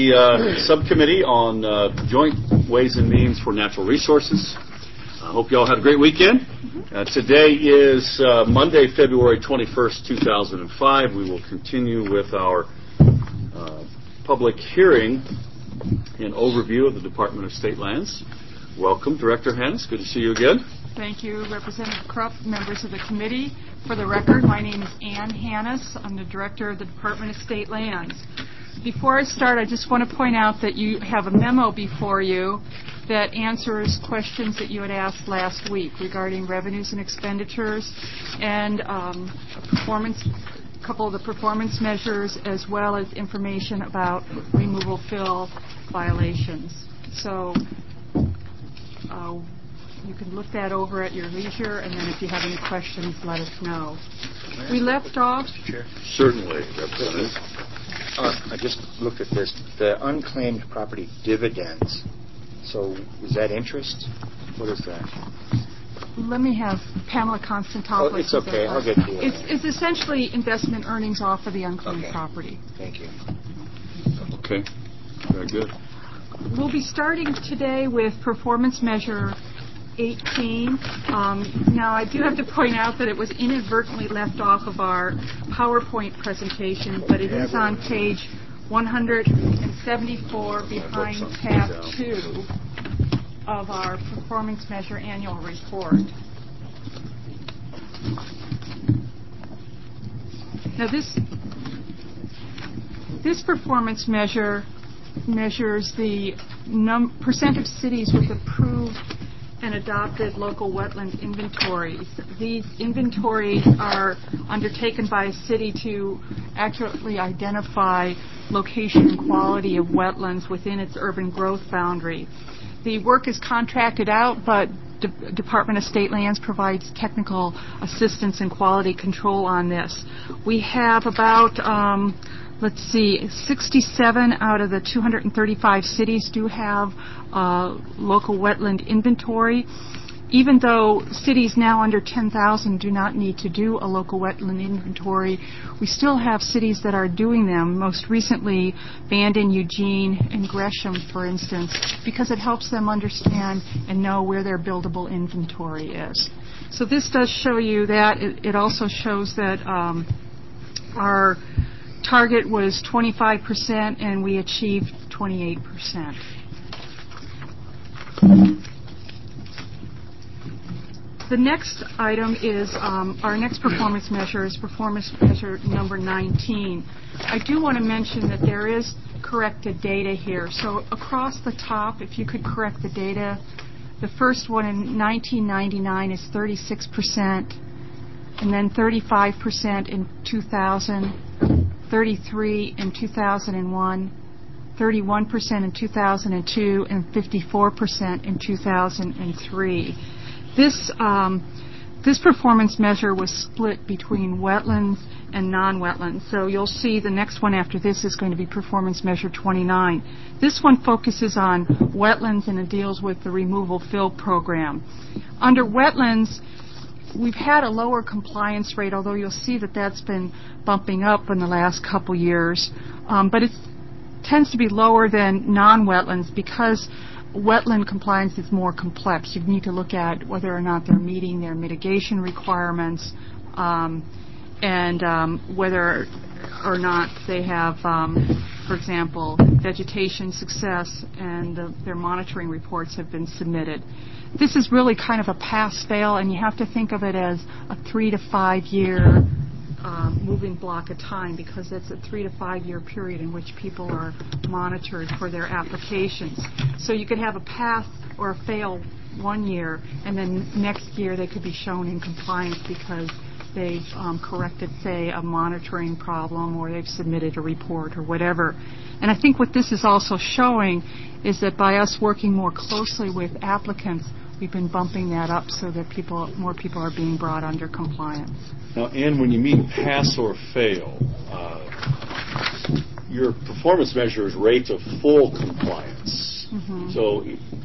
the subcommittee on Joint Ways and Means for Natural Resources. I hope you all had a great weekend. Today is Monday, February 21st, 2005. We will continue with our public hearing and overview of the Department of State Lands. Welcome, Director Hannes. Good to see you again. Thank you, Representative Krupp, members of the committee. For the record, my name is Ann Hannes. I'm the Director of the Department of State Lands. Before I start, I just want to point out that you have a memo before you that answers questions that you had asked last week regarding revenues and expenditures and a couple of the performance measures, as well as information about removal fill violations. So you can look that over at your leisure, and then if you have any questions, let us know. We left off. Mr. Chair? Certainly, Representative. I just looked at this. The unclaimed property dividends. So is that interest? What is that? Let me have Pamela Constantopoulos. Oh, it's okay. I'll get to it. It's essentially investment earnings off of the unclaimed property. Thank you. Okay. Very good. We'll be starting today with performance measure 18. Now, I do have to point out that it was inadvertently left off of our PowerPoint presentation, but it is on page 174 behind tab 2 of our performance measure annual report. Now, this performance measure measures the percent of cities with approved and adopted local wetland inventories. These inventories are undertaken by a city to accurately identify location and quality of wetlands within its urban growth boundary. The work is contracted out, but Department of State Lands provides technical assistance and quality control on this. We have about 67 out of the 235 cities do have local wetland inventory. Even though cities now under 10,000 do not need to do a local wetland inventory, we still have cities that are doing them, most recently Bandon, Eugene, and Gresham, for instance, because it helps them understand and know where their buildable inventory is. So this does show you that. It also shows that our target was 25%, and we achieved 28%. The next item is our next performance measure is performance measure number 19. I do want to mention that there is corrected data here. So across the top, if you could correct the data, the first one in 1999 is 36%, and then 35% in 2000. 33 in 2001, 31% in 2002, and 54% in 2003. This performance measure was split between wetlands and non-wetlands. So you'll see the next one after this is going to be performance measure 29. This one focuses on wetlands, and it deals with the removal fill program. Under wetlands, we've had a lower compliance rate, although you'll see that that's been bumping up in the last couple years. But it tends to be lower than non-wetlands because wetland compliance is more complex. You need to look at whether or not they're meeting their mitigation requirements and whether or not they have, for example, vegetation success and their monitoring reports have been submitted. This is really kind of a pass-fail, and you have to think of it as a 3 to 5 year moving block of time, because it's a 3 to 5 year period in which people are monitored for their applications. So you could have a pass or a fail 1 year, and then next year they could be shown in compliance because they've corrected, say, a monitoring problem, or they've submitted a report or whatever. And I think what this is also showing is that by us working more closely with applicants, we've been bumping that up so that more people are being brought under compliance. Now, Ann, when you mean pass or fail, your performance measure is rate of full compliance. Mm-hmm. So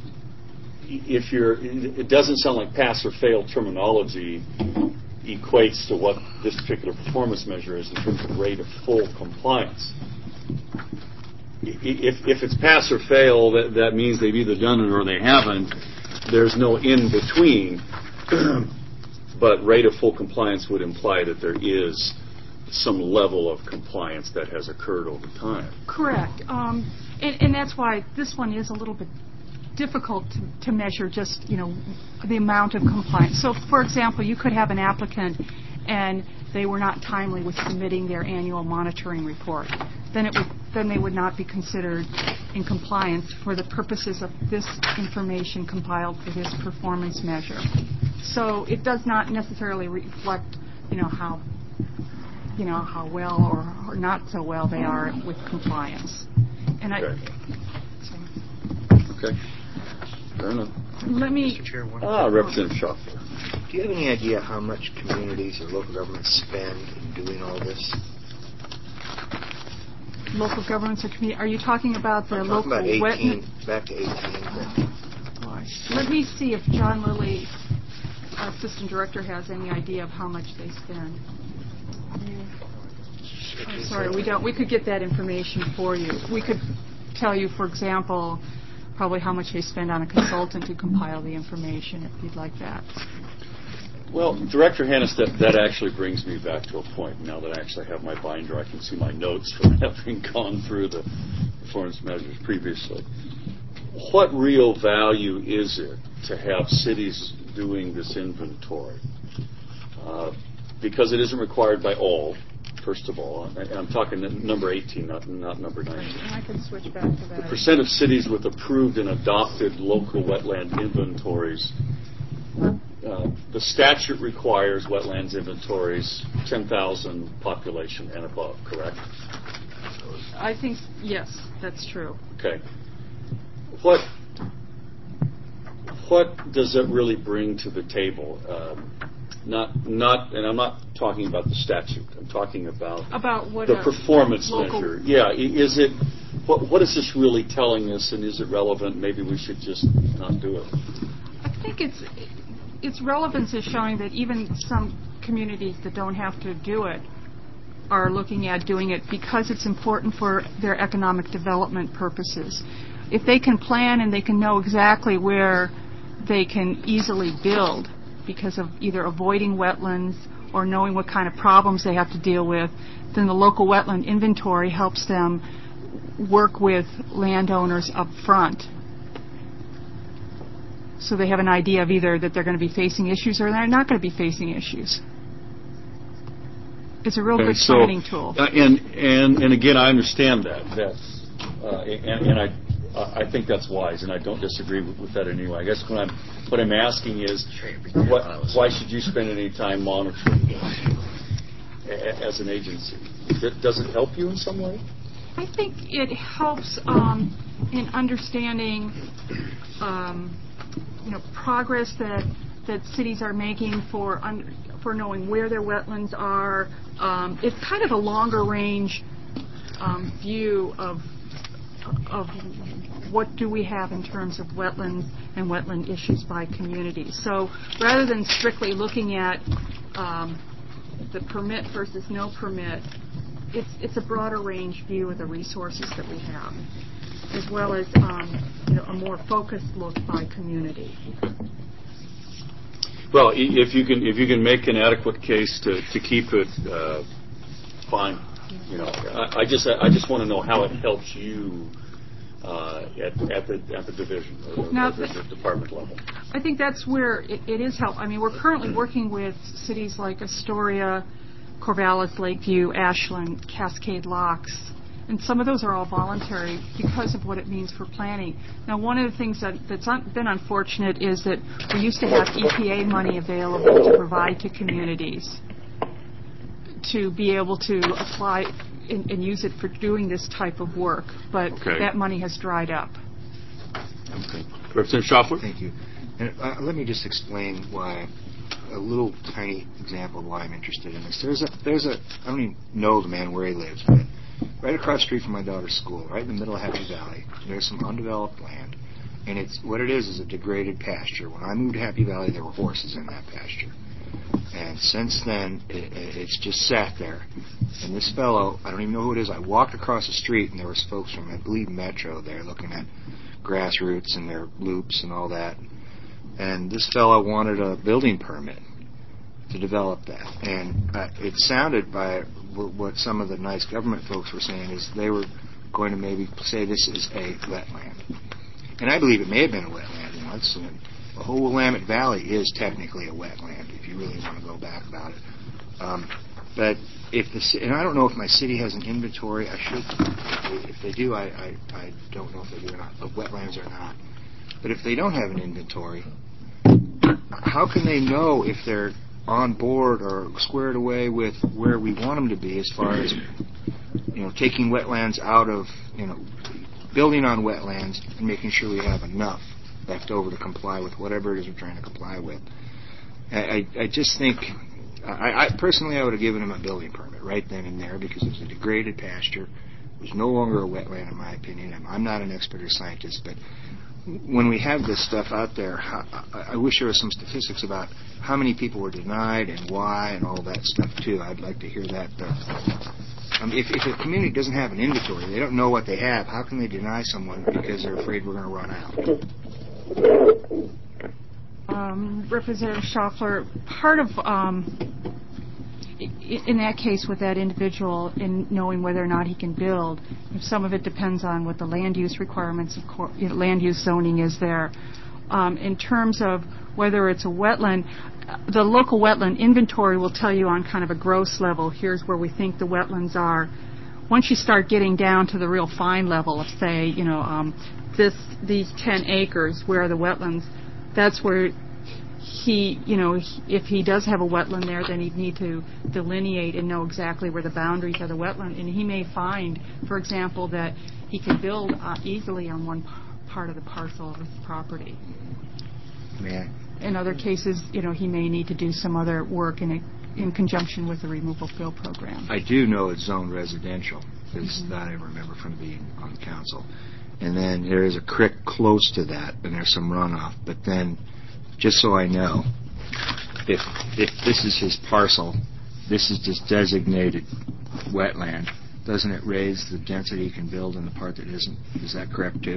it doesn't sound like pass or fail terminology equates to what this particular performance measure is in terms of rate of full compliance. if it's pass or fail, that means they've either done it or they haven't. There's no in between. But rate of full compliance would imply that there is some level of compliance that has occurred over time. Correct. And that's why this one is a little bit difficult to measure just, the amount of compliance. So, for example, you could have an applicant and they were not timely with submitting their annual monitoring report. Then they would not be considered in compliance for the purposes of this information compiled for this performance measure. So it does not necessarily reflect, how well or not so well they are with compliance. And Okay. Okay. Fair enough. Let me. Mr. Chair, Representative Schaffler. Do you have any idea how much communities or local governments spend in doing all this? Local governments or community. Are you talking about the I'm local talking about 18, wetland? back to 18. Let me see if John Lilly, our assistant director, has any idea of how much they spend. I'm sorry, we don't. We could get that information for you. We could tell you, for example, probably how much they spend on a consultant to compile the information, if you'd like that. Well, Director Hannes, that actually brings me back to a point. Now that I actually have my binder, I can see my notes from having gone through the performance measures previously. What real value is it to have cities doing this inventory? Because it isn't required by all, first of all. And I'm talking number 18, not number 19. And I can switch back to that. The percent of cities with approved and adopted local wetland inventories. The statute requires wetlands inventories 10,000 population and above, correct? I think, yes, that's true. Okay. What does it really bring to the table? And I'm not talking about the statute. I'm talking about what the performance local measure. Yeah, is it? What is this really telling us, and is it relevant? Maybe we should just not do it. I think its relevance is showing that even some communities that don't have to do it are looking at doing it because it's important for their economic development purposes. If they can plan and they can know exactly where they can easily build because of either avoiding wetlands or knowing what kind of problems they have to deal with, then the local wetland inventory helps them work with landowners up front. So they have an idea of either that they're going to be facing issues or they're not going to be facing issues. It's a real good planning tool. And again, I understand that. And I think that's wise, and I don't disagree with that in any way. I guess what I'm asking is, why should you spend any time monitoring as an agency? Does it help you in some way? I think it helps in understanding, progress that cities are making for knowing where their wetlands are. It's kind of a longer range view of what do we have in terms of wetlands and wetland issues by community. So rather than strictly looking at the permit versus no permit, it's a broader range view of the resources that we have, as well as a more focused look by community. Well, if you can make an adequate case to keep it, fine. I just want to know how it helps you at the division or the department level. I think that's where it is helpful. I mean, we're currently working with cities like Astoria, Corvallis, Lakeview, Ashland, Cascade Locks, and some of those are all voluntary because of what it means for planning. Now, one of the things that's been unfortunate is that we used to have EPA money available to provide to communities to be able to apply and use it for doing this type of work, but that money has dried up. Okay. Representative Schaffler? Thank you. And let me just explain why, a little tiny example of why I'm interested in this. There's a I don't even know the man where he lives, but right across the street from my daughter's school, right in the middle of Happy Valley, there's some undeveloped land, and what it is a degraded pasture. When I moved to Happy Valley, there were horses in that pasture. And since then, it's just sat there. And this fellow, I don't even know who it is, I walked across the street and there was folks from, I believe, Metro there looking at grassroots and their loops and all that. And this fellow wanted a building permit to develop that. And it sounded by what some of the nice government folks were saying is they were going to maybe say this is a wetland. And I believe it may have been a wetland once. And the whole Willamette Valley is technically a wetland if you really want to go back about it. But and I don't know if my city has an inventory. I should. If they do, I don't know if they do or not, of wetlands or not. But if they don't have an inventory, how can they know if they're on board or squared away with where we want them to be as far as, taking wetlands out of, building on wetlands and making sure we have enough left over to comply with whatever it is we're trying to comply with. I just think, I personally, I would have given him a building permit right then and there because it was a degraded pasture. It was no longer a wetland, in my opinion. I'm not an expert or scientist, but when we have this stuff out there, I wish there was some statistics about how many people were denied and why and all that stuff, too. I'd like to hear that. If a community doesn't have an inventory, they don't know what they have, how can they deny someone because they're afraid we're going to run out? Representative Schaffler, part of, in that case with that individual, in knowing whether or not he can build, some of it depends on what the land use requirements of land use zoning is there. In terms of whether it's a wetland, the local wetland inventory will tell you on kind of a gross level, here's where we think the wetlands are. Once you start getting down to the real fine level of, say, these 10 acres, where are the wetlands, that's where he, if he does have a wetland there, then he'd need to delineate and know exactly where the boundaries of the wetland. And he may find, for example, that he can build easily on one part of the parcel of his property. Yeah. In other cases, he may need to do some other work in conjunction with the removal fill program. I do know it's zoned residential, because that I remember from being on council. And then there is a creek close to that, and there's some runoff. But then, just so I know, if this is his parcel, this is just designated wetland, doesn't it raise the density he can build in the part that isn't? Is that correct, too?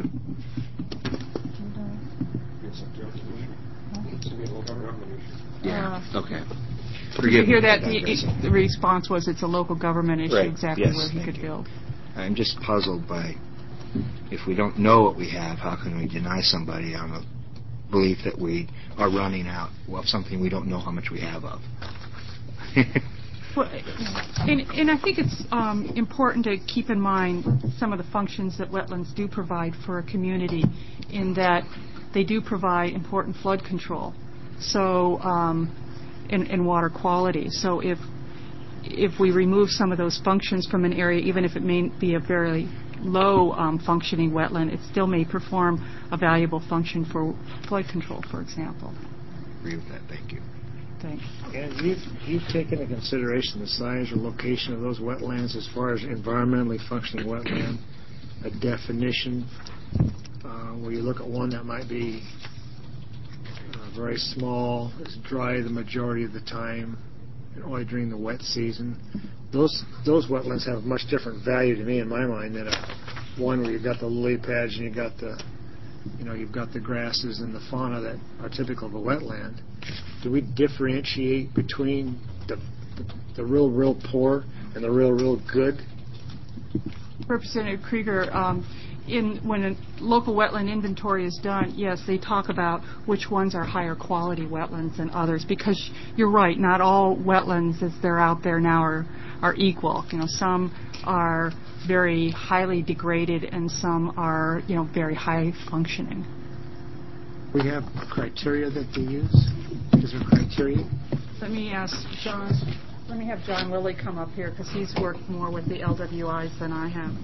Yeah, okay. Did you hear that? The response was it's a local government issue, right. Exactly yes, where he could build. I'm just puzzled by, if we don't know what we have, how can we deny somebody on a belief that we are running out of something we don't know how much we have of? Well, and I think it's important to keep in mind some of the functions that wetlands do provide for a community, in that they do provide important flood control, so and water quality. So if we remove some of those functions from an area, even if it may be a very low functioning wetland, it still may perform a valuable function for flood control, for example. Agree with that. Thank you. Thanks. And you've taken into consideration the size or location of those wetlands as far as environmentally functioning wetland, a definition where you look at one that might be very small, it's dry the majority of the time, and only during the wet season. Those wetlands have much different value to me in my mind than one where you've got the lily pads and you've got the grasses and the fauna that are typical of a wetland. Do we differentiate between the real poor and the real good? Representative Krieger, when a local wetland inventory is done, yes, they talk about which ones are higher quality wetlands than others, because you're right, not all wetlands as they're out there now are equal. Some are very highly degraded and some are, very high functioning. We have criteria that they use? Is there criteria? Let me ask John. Let me have John Lilly come up here, because he's worked more with the LWIs than I have.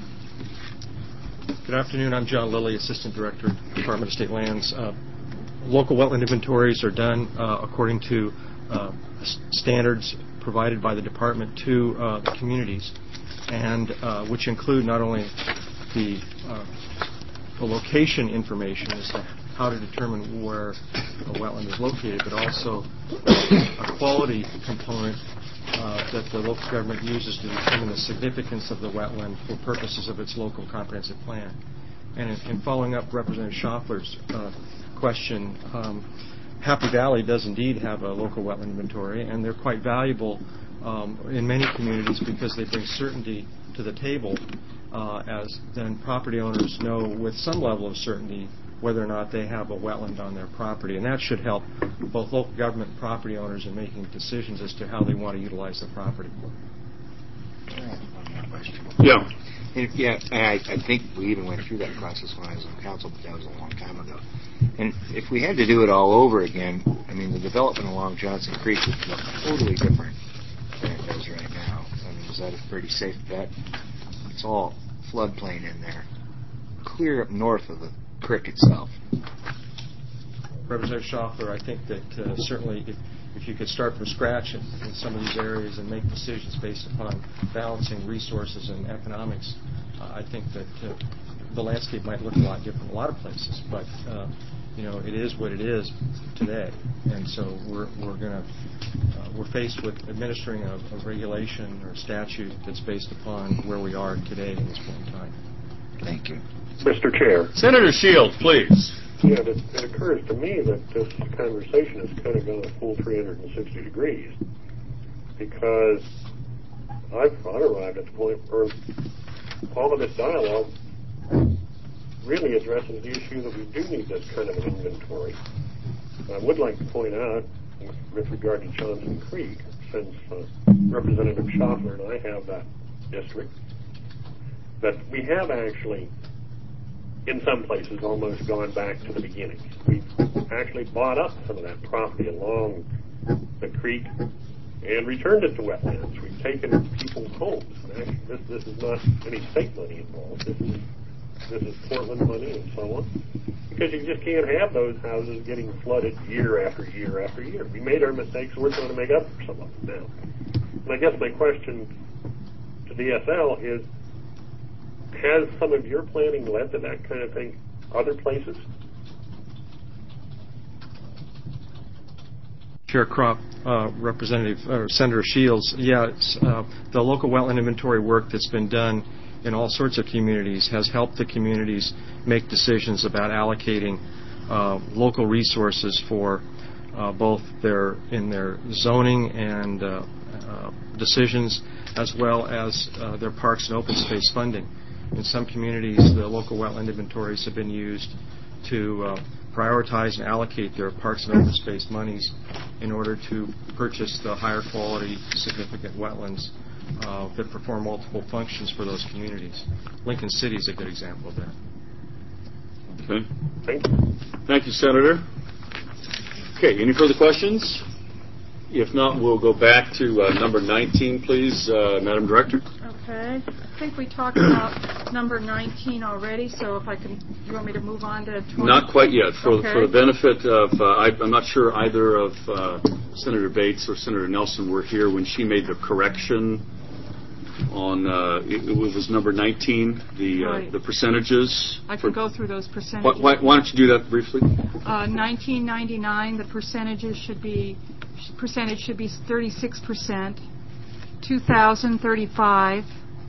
Good afternoon. I'm John Lilly, Assistant Director, Department of State Lands. Local wetland inventories are done according to standards provided by the department to the communities, and which include not only the location information as to how to determine where a wetland is located, but also a quality component that the local government uses to determine the significance of the wetland for purposes of its local comprehensive plan. And in following up Representative Schaffler's question, Happy Valley does indeed have a local wetland inventory, and they're quite valuable in many communities because they bring certainty to the table, as then property owners know with some level of certainty whether or not they have a wetland on their property. And that should help both local government and property owners in making decisions as to how they want to utilize the property. Yeah. Yeah, I think we even went through that process when I was on council, but that was a long time ago. And if we had to do it all over again, I mean, the development along Johnson Creek would look totally different than it does right now. I mean, is that a pretty safe bet? It's all floodplain in there, clear up north of the creek itself. Representative Schaffler, I think that certainly if you could start from scratch in some of these areas and make decisions based upon balancing resources and economics, I think that the landscape might look a lot different in a lot of places. But it is what it is today, and so we're faced with administering a regulation or statute that's based upon where we are today in this point in time. Thank you. Mr. Chair. Senator Shields, please. Yeah, it occurs to me that this conversation has kind of gone a full 360 degrees, because I've arrived at the point where all of this dialogue really addresses the issue that we do need this kind of an inventory. I would like to point out, with regard to Johnson Creek, since Representative Schaffler and I have that district, that we have actually, in some places, almost gone back to the beginning. We've actually bought up some of that property along the creek and returned it to wetlands. We've taken people's homes. And actually, this is not any state money involved. This is Portland money and so on. Because you just can't have those houses getting flooded year after year after year. We made our mistakes, we're going to make up for some of them now. And I guess my question to DSL is, has some of your planning led to that kind of thing other places? Chair Crop, Senator Shields, the local wetland inventory work that's been done in all sorts of communities has helped the communities make decisions about allocating local resources for both their zoning and decisions, as well as their parks and open space funding. In some communities, the local wetland inventories have been used to prioritize and allocate their parks and open space monies in order to purchase the higher quality, significant wetlands that perform multiple functions for those communities. Lincoln City is a good example of that. Okay. Thank you, Senator. Okay, any further questions? If not, we'll go back to number 19, please, Madam Director. Okay. I think we talked about number 19 already, so if I can, you want me to move on to 20? Not quite yet. For the benefit of, I'm not sure either of Senator Bates or Senator Nelson were here when she made the correction on, it was number 19, the percentages. I can go through those percentages. Why don't you do that briefly? 1999, the percentage should be 36%, 2000, 35,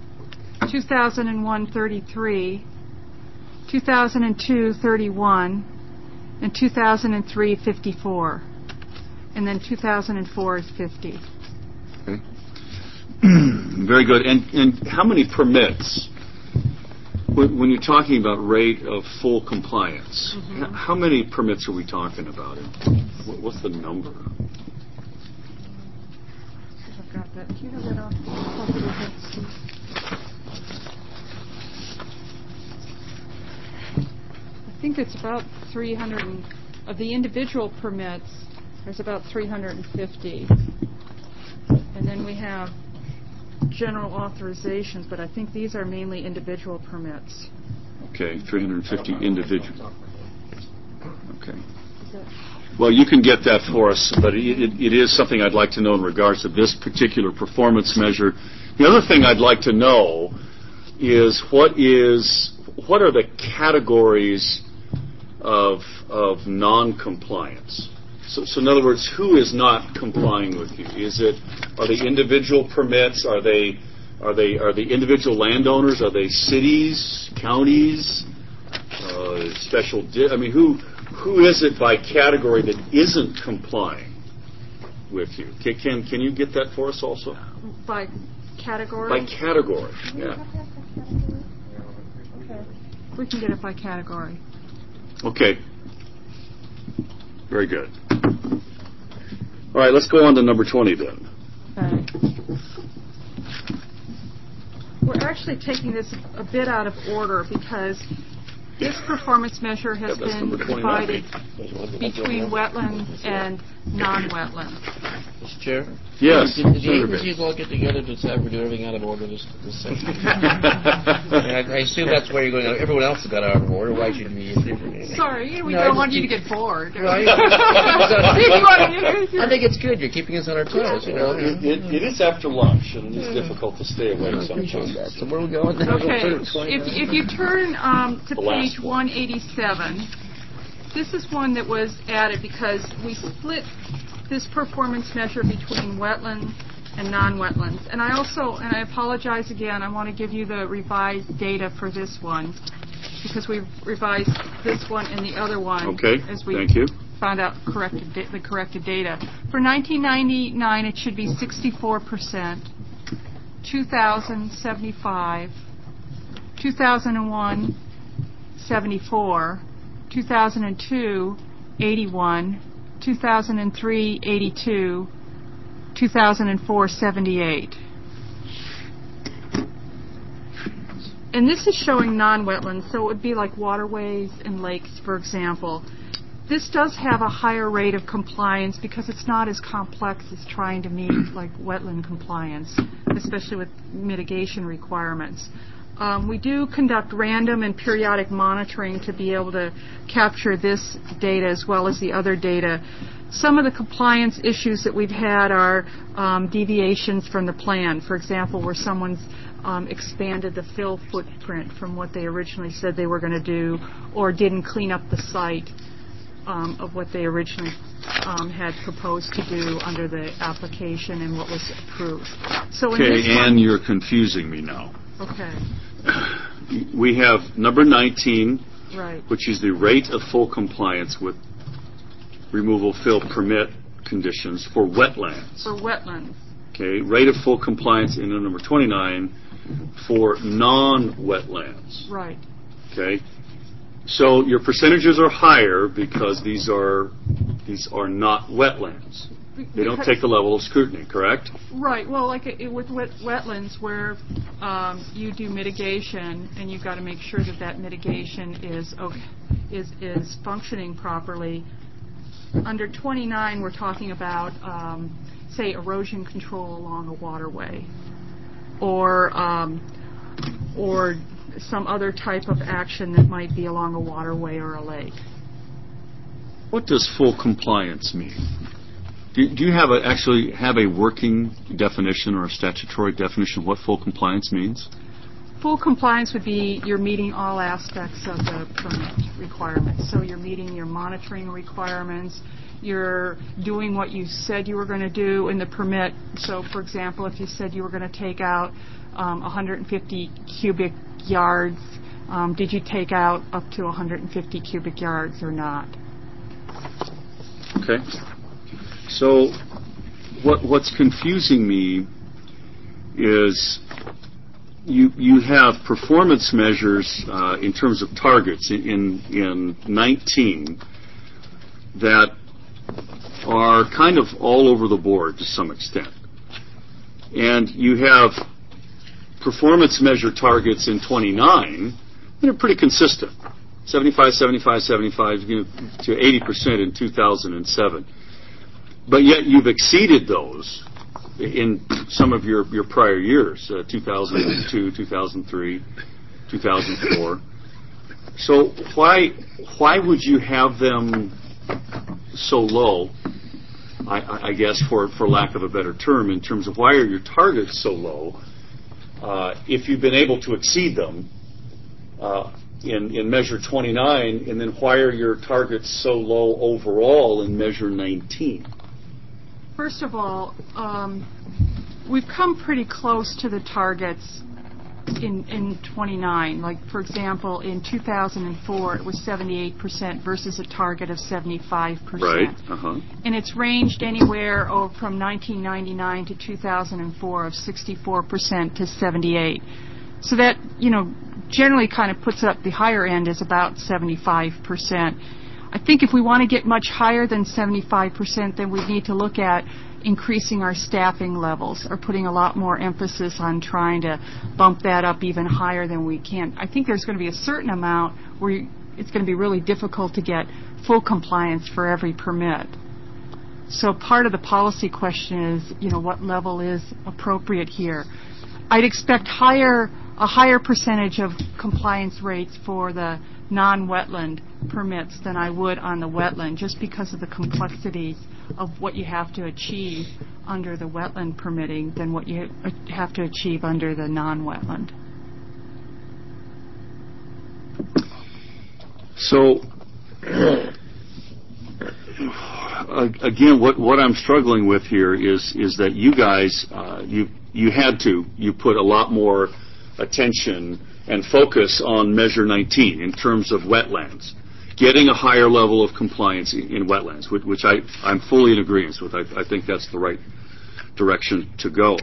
2001, 33, 2002, 31, and 2003, 54. And then 2004 is 50. Okay. Very good. And how many permits, when you're talking about rate of full compliance, how many permits are we talking about? What's the number? I've got that. Do you have that off the top of your head, Steve? I think it's about 300, of the individual permits, there's about 350. And then we have general authorizations, but I think these are mainly individual permits. Okay, 350 individual. Okay. Well, you can get that for us, but it is something I'd like to know in regards to this particular performance measure. The other thing I'd like to know is what are the categories of non-compliance? So in other words, who is not complying with you? Are they individual permits? Are they individual landowners? Are they cities, counties, who is it by category that isn't complying with you? Can you get that for us also? By category? By category, yeah. Okay. We can get it by category. Okay. Very good. All right, let's go on to number 20 then. Okay. We're actually taking this a bit out of order because this performance measure has been divided between wetlands and non-wetlands. Mr. Chair? Yes. Did the agencies all get together to decide we're doing everything out of order this session? I assume that's where you're going. Everyone else has got out of order. Why shouldn't we? Sorry, we don't want you to get bored. Right? I think it's good. You're keeping us on our toes. It is after lunch, and it's difficult to stay awake sometimes. So where are we going? Okay. If you turn to page 187, this is one that was added because we split this performance measure between wetlands and non-wetlands. And I apologize again, I want to give you the revised data for this one because we've revised this one and the other one. Okay, as we thank you. Found out the corrected data. For 1999, it should be 64%, 2000, 75, 2001, 74, 2002, 81, 2003, 82, 2004, 78. And this is showing non-wetlands, so it would be like waterways and lakes, for example. This does have a higher rate of compliance because it's not as complex as trying to meet like wetland compliance, especially with mitigation requirements. We do conduct random and periodic monitoring to be able to capture this data as well as the other data. Some of the compliance issues that we've had are deviations from the plan. For example, where someone's expanded the fill footprint from what they originally said they were going to do or didn't clean up the site of what they originally had proposed to do under the application and what was approved. So okay, and you're confusing me now. Okay. We have number 19, right, which is the rate of full compliance with removal fill permit conditions for wetlands. For wetlands. Okay, rate of full compliance in number 29 for non-wetlands. Right. Okay, so your percentages are higher because these are not wetlands. They don't take the level of scrutiny, correct? Right. Well, like with wetlands, where you do mitigation, and you've got to make sure that mitigation is functioning properly. Under 29, we're talking about, say, erosion control along a waterway, or some other type of action that might be along a waterway or a lake. What does full compliance mean? Do you actually have a working definition or a statutory definition of what full compliance means? Full compliance would be you're meeting all aspects of the permit requirements. So you're meeting your monitoring requirements. You're doing what you said you were going to do in the permit. So, for example, if you said you were going to take out 150 cubic yards, did you take out up to 150 cubic yards or not? Okay. So what's confusing me is you have performance measures in terms of targets in 19 that are kind of all over the board to some extent. And you have performance measure targets in 29 that are pretty consistent. 75, 75, 75 to 80% in 2007. But yet you've exceeded those in some of your prior years, 2002, 2003, 2004. So why would you have them so low, I guess, for lack of a better term, in terms of why are your targets so low if you've been able to exceed them in Measure 29, and then why are your targets so low overall in Measure 19? First of all, we've come pretty close to the targets in 29. Like, for example, in 2004, it was 78% versus a target of 75%. Right. And it's ranged anywhere from 1999 to 2004 of 64% to 78. So that, generally kind of puts up the higher end as about 75%. I think if we want to get much higher than 75%, then we need to look at increasing our staffing levels or putting a lot more emphasis on trying to bump that up even higher than we can. I think there's going to be a certain amount where it's going to be really difficult to get full compliance for every permit. So part of the policy question is, what level is appropriate here? I'd expect a higher percentage of compliance rates for the non-wetland permits than I would on the wetland, just because of the complexities of what you have to achieve under the wetland permitting than what you have to achieve under the non-wetland. So, again, what I'm struggling with here is that you guys, you put a lot more attention and focus on Measure 19 in terms of wetlands, getting a higher level of compliance in wetlands, which I'm fully in agreement with. I think that's the right direction to go.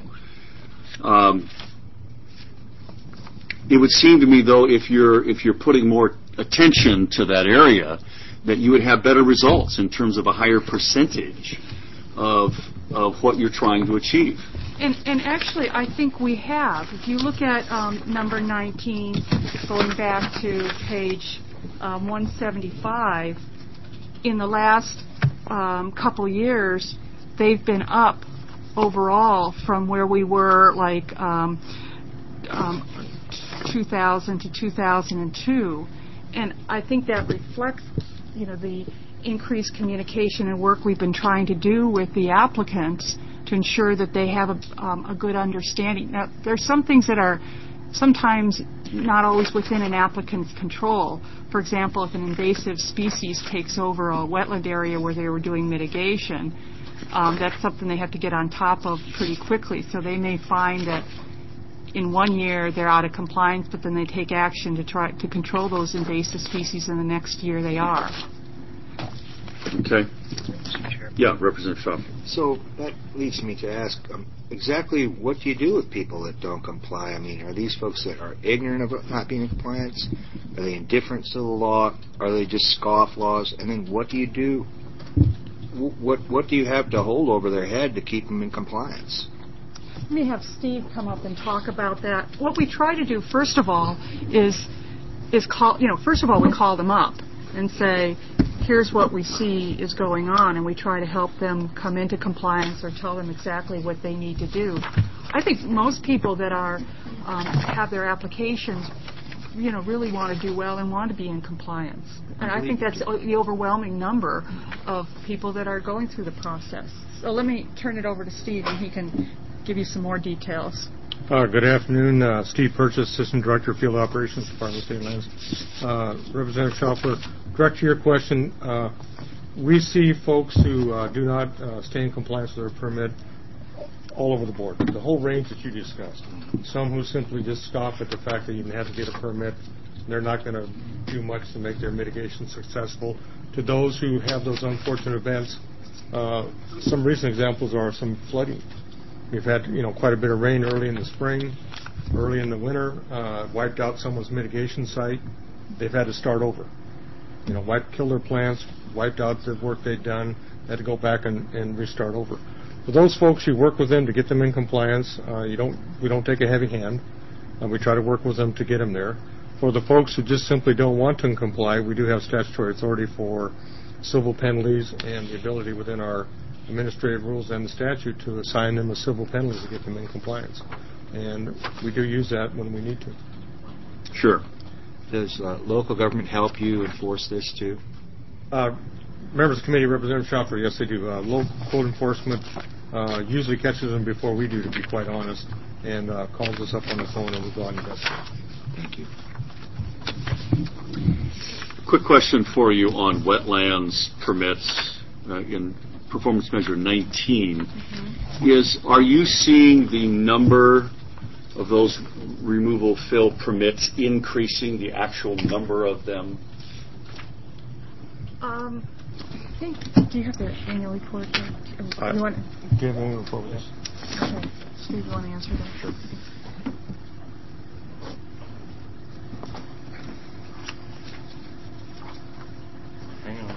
It would seem to me, though, if you're putting more attention to that area, that you would have better results in terms of a higher percentage of what you're trying to achieve. And actually, I think we have. If you look at number 19, going back to page 175, in the last couple years, they've been up overall from where we were 2000 to 2002. And I think that reflects, the increased communication and work we've been trying to do with the applicants to ensure that they have a good understanding. Now, there's some things that are sometimes not always within an applicant's control. For example, if an invasive species takes over a wetland area where they were doing mitigation, that's something they have to get on top of pretty quickly. So they may find that in 1 year they're out of compliance, but then they take action to try to control those invasive species, and the next year they are. Okay. Yeah, Representative Shaw. So that leads me to ask, exactly what do you do with people that don't comply? I mean, are these folks that are ignorant of not being in compliance? Are they indifferent to the law? Are they just scoff laws? And then what do you do? What do you have to hold over their head to keep them in compliance? Let me have Steve come up and talk about that. What we try to do, first of all, is call. First of all, we call them up and say, here's what we see is going on, and we try to help them come into compliance or tell them exactly what they need to do. I think most people that have their applications, really want to do well and want to be in compliance. And I think that's the overwhelming number of people that are going through the process. So let me turn it over to Steve, and he can give you some more details. Good afternoon. Steve Purchase, Assistant Director of Field Operations, Department of State Lands. Representative Schaufler, direct to your question, we see folks who do not stay in compliance with their permit all over the board, the whole range that you discussed. Some who simply just scoff at the fact that you even have to get a permit. They're not going to do much to make their mitigation successful. To those who have those unfortunate events, some recent examples are some flooding. We've had, quite a bit of rain early in the spring, early in the winter, wiped out someone's mitigation site. They've had to start over. Killed their plants, wiped out the work they'd done, had to go back and restart over. For those folks, you work with them to get them in compliance. We don't take a heavy hand. We try to work with them to get them there. For the folks who just simply don't want to comply, we do have statutory authority for civil penalties and the ability within our administrative rules and the statute to assign them a civil penalty to get them in compliance. And we do use that when we need to. Sure. Does local government help you enforce this too? Members of the committee, Representative Schaufler, yes, they do. Local code enforcement usually catches them before we do, to be quite honest, and calls us up on the phone and we go out and investigate. Thank you. quick question for you on wetlands permits in performance measure 19. Are you seeing the number of those removal fill permits increasing, the actual number of them? I think, do you have the annual report there? You want, Do you have any report with this? okay. Steve, you want to answer that? Sure. Hang on.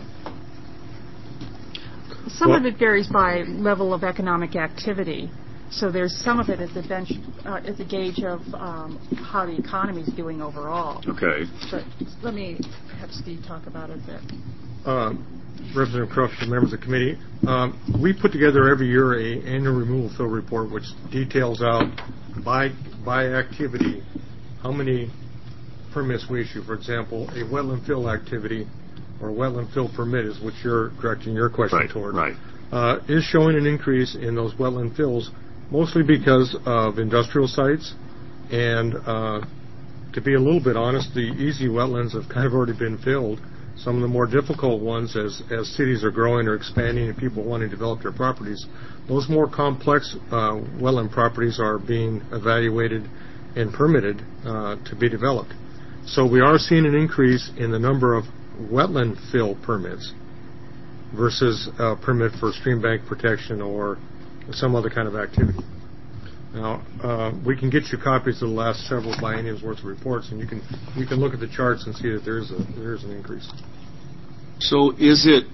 Some of it varies by level of economic activity. So there's some of it as a gauge of how the economy is doing overall. Okay. But let me have Steve talk about it a bit. Representative Cruft and members of the committee, we put together every year an annual removal fill report which details out by activity how many permits we issue. For example, a wetland fill activity or wetland fill permit is what you're directing your question toward. Right. Is showing an increase in those wetland fills, mostly because of industrial sites, and to be a little bit honest, the easy wetlands have kind of already been filled. Some of the more difficult ones, as cities are growing or expanding and people want to develop their properties, those more complex wetland properties are being evaluated and permitted to be developed. So we are seeing an increase in the number of wetland fill permits versus a permit for stream bank protection or some other kind of activity. Now, we can get you copies of the last several biennials worth of reports, and you can look at the charts and see that there's an increase. So is it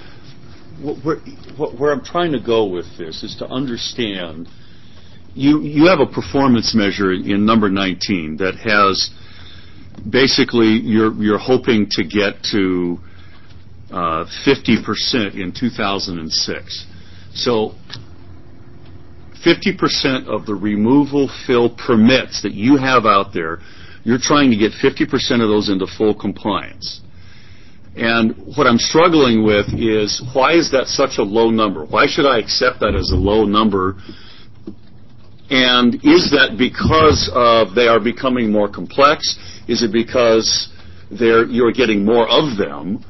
where I'm trying to go with this is to understand you have a performance measure in number 19 that has basically you're hoping to get to 50% in 2006. So 50% of the removal fill permits that you have out there, you're trying to get 50% of those into full compliance. And what I'm struggling with is, why is that such a low number? Why should I accept that as a low number? And is that because they are becoming more complex? Is it because you're getting more of them?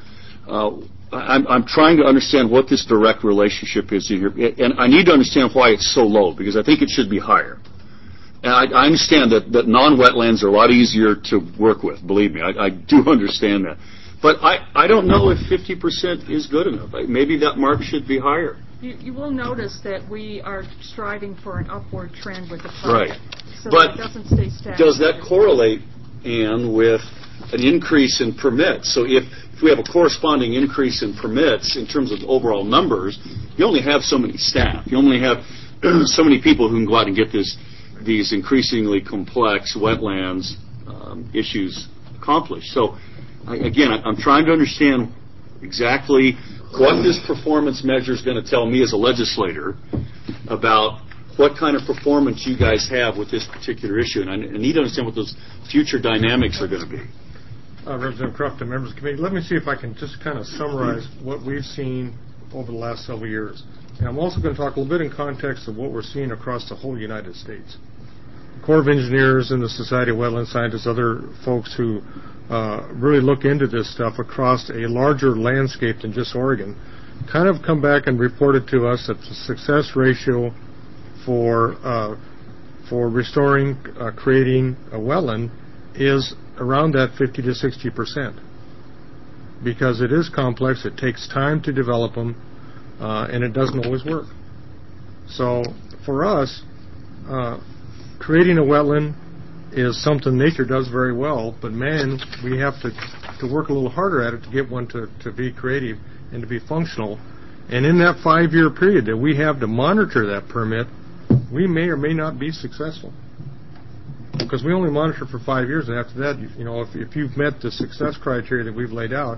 I'm trying to understand what this direct relationship is here, and I need to understand why it's so low, because I think it should be higher. And I understand that non-wetlands are a lot easier to work with, believe me. I do understand that. But I don't know if 50% is good enough. Maybe that mark should be higher. You will notice that we are striving for an upward trend with the project. Right. So but it doesn't stay static. Does that correlate, Ann, with an increase in permits? So if we have a corresponding increase in permits in terms of overall numbers, you only have so many staff. You only have so many people who can go out and get these increasingly complex wetlands issues accomplished. So, I'm trying to understand exactly what this performance measure is going to tell me as a legislator about what kind of performance you guys have with this particular issue. And I need to understand what those future dynamics are going to be. Representative Cruft and members of the committee, let me see if I can just kind of summarize what we've seen over the last several years. And I'm also going to talk a little bit in context of what we're seeing across the whole United States. The Corps of Engineers and the Society of Wetland Scientists, other folks who really look into this stuff across a larger landscape than just Oregon, kind of come back and reported to us that the success ratio for restoring, creating a wetland is around that 50 to 60%, because it is complex, it takes time to develop them, and it doesn't always work. So for us, creating a wetland is something nature does very well, but man, we have to work a little harder at it to get one to be creative and to be functional. And in that 5-year period that we have to monitor that permit, we may or may not be successful, because we only monitor for 5 years, and after that, if you've met the success criteria that we've laid out,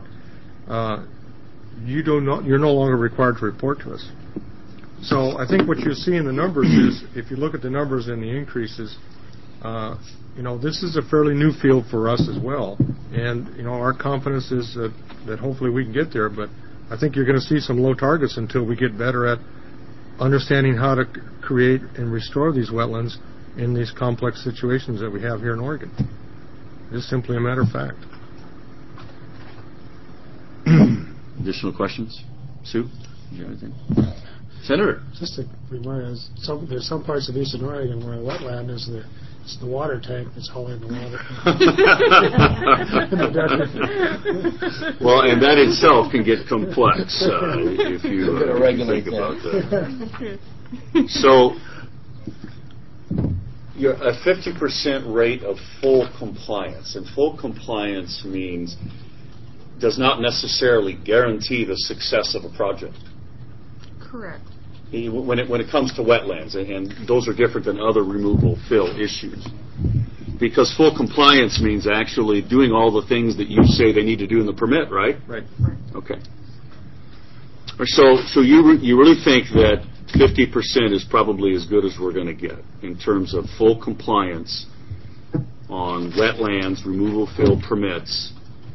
you're no longer required to report to us. So I think what you see in the numbers is, if you look at the numbers and the increases, this is a fairly new field for us as well, and our confidence is that hopefully we can get there. But I think you're going to see some low targets until we get better at understanding how to create and restore these wetlands in these complex situations that we have here in Oregon. It's simply a matter of fact. Additional questions? Sue, do you have anything? Senator? Just to remind us, there's some parts of Eastern Oregon where a wetland is it's the water tank that's holding the water. Well, and that itself can get complex if you think about that. So, you're a 50% rate of full compliance, and full compliance does not necessarily guarantee the success of a project. Correct. When it comes to wetlands, and those are different than other removal fill issues. Because full compliance means actually doing all the things that you say they need to do in the permit, right? Right. Okay. So you really think that 50% is probably as good as we're going to get in terms of full compliance on wetlands, removal fill permits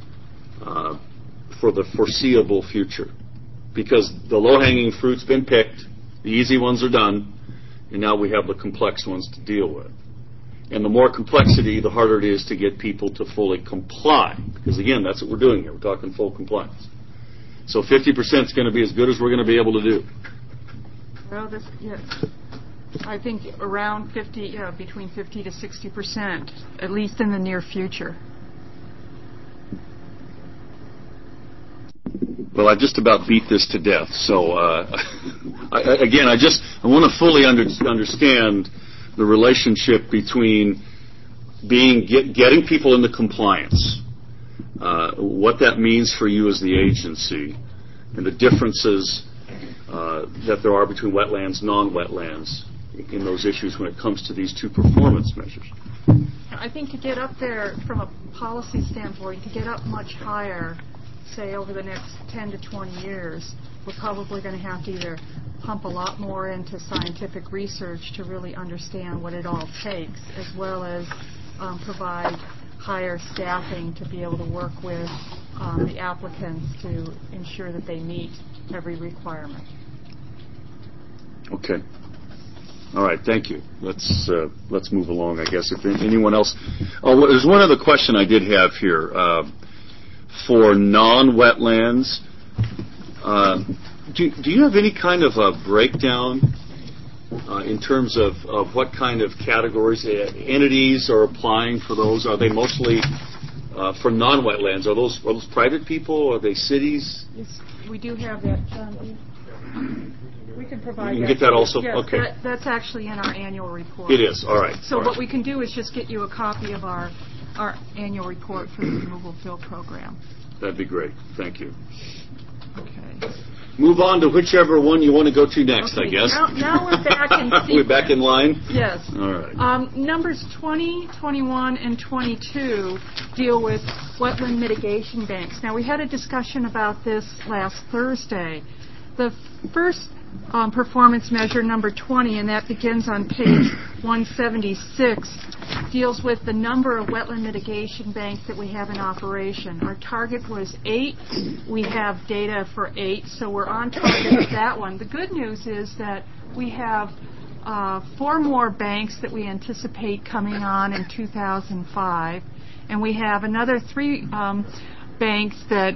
for the foreseeable future? Because the low-hanging fruit's been picked, the easy ones are done, and now we have the complex ones to deal with. And the more complexity, the harder it is to get people to fully comply. Because, again, that's what we're doing here. We're talking full compliance. So 50% is going to be as good as we're going to be able to do. Well, I think around 50, between 50 to 60%, at least in the near future. Well, I just about beat this to death. So, I want to fully understand the relationship between getting people into compliance, what that means for you as the agency, and the differences that there are between wetlands, non-wetlands in those issues when it comes to these two performance measures. I think to get up there from a policy standpoint, to get up much higher, say over the next 10 to 20 years, we're probably going to have to either pump a lot more into scientific research to really understand what it all takes, as well as provide higher staffing to be able to work with the applicants to ensure that they meet every requirement. Okay. All right. Thank you. Let's move along, I guess. If anyone else... Oh, there's one other question I did have here. For non-wetlands, do you have any kind of a breakdown in terms of what kind of categories entities are applying for those? Are they mostly for non-wetlands? Are those private people? Are they cities? Yes, we do have that. We can provide you can get that also? Yes, okay. That's actually in our annual report. It is. All right. So all what right. we can do is just get you a copy of our annual report for the removal fill program. That'd be great. Thank you. Okay. Move on to whichever one you want to go to next, Okay, I guess. Now we're back in We're back in line? Yes. All right. Numbers 20, 21, and 22 deal with wetland mitigation banks. Now, we had a discussion about this last Thursday. The first performance measure, number 20, and that begins on page 176, deals with the number of wetland mitigation banks that we have in operation. Our target was 8. We have data for 8, so we're on target with that one. The good news is that we have 4 more banks that we anticipate coming on in 2005, and we have another 3 banks that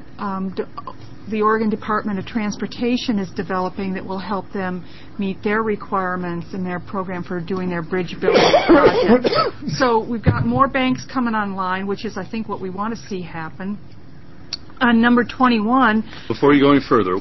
the Oregon Department of Transportation is developing that will help them meet their requirements in their program for doing their bridge building project. So we've got more banks coming online, which is, I think, what we want to see happen. On number 21... Before you go any further,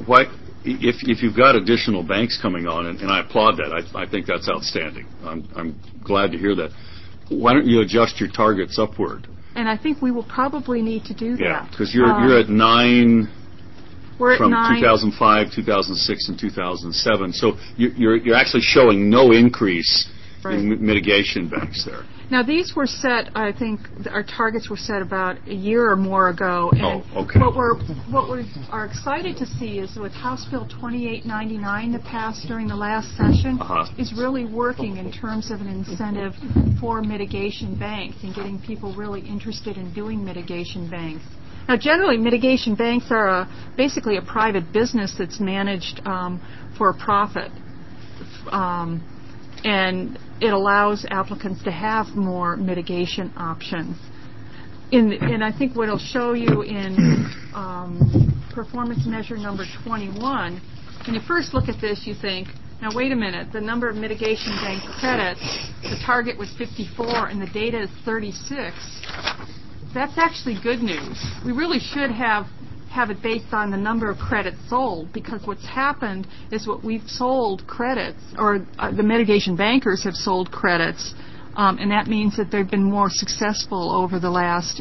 if you've got additional banks coming on, and I applaud that, I think that's outstanding. I'm glad to hear that. Why don't you adjust your targets upward? And I think we will probably need to do that. Yeah, because you're at 9... We're from at 9. 2005, 2006, and 2007. So you're actually showing no increase in mitigation banks there. Now, these were set, I think, our targets were set about a year or more ago. And okay. What we are excited to see is with House Bill 2899 that passed during the last session is really working in terms of an incentive for mitigation banks and getting people really interested in doing mitigation banks. Now, generally, mitigation banks are basically a private business that's managed for a profit. And it allows applicants to have more mitigation options. And I think what it'll show you in performance measure number 21, when you first look at this, you think, now wait a minute, the number of mitigation bank credits, the target was 54 and the data is 36. That's actually good news. We really should have it based on the number of credits sold, because what's happened is what we've sold credits, or the mitigation bankers have sold credits, and that means that they've been more successful over the last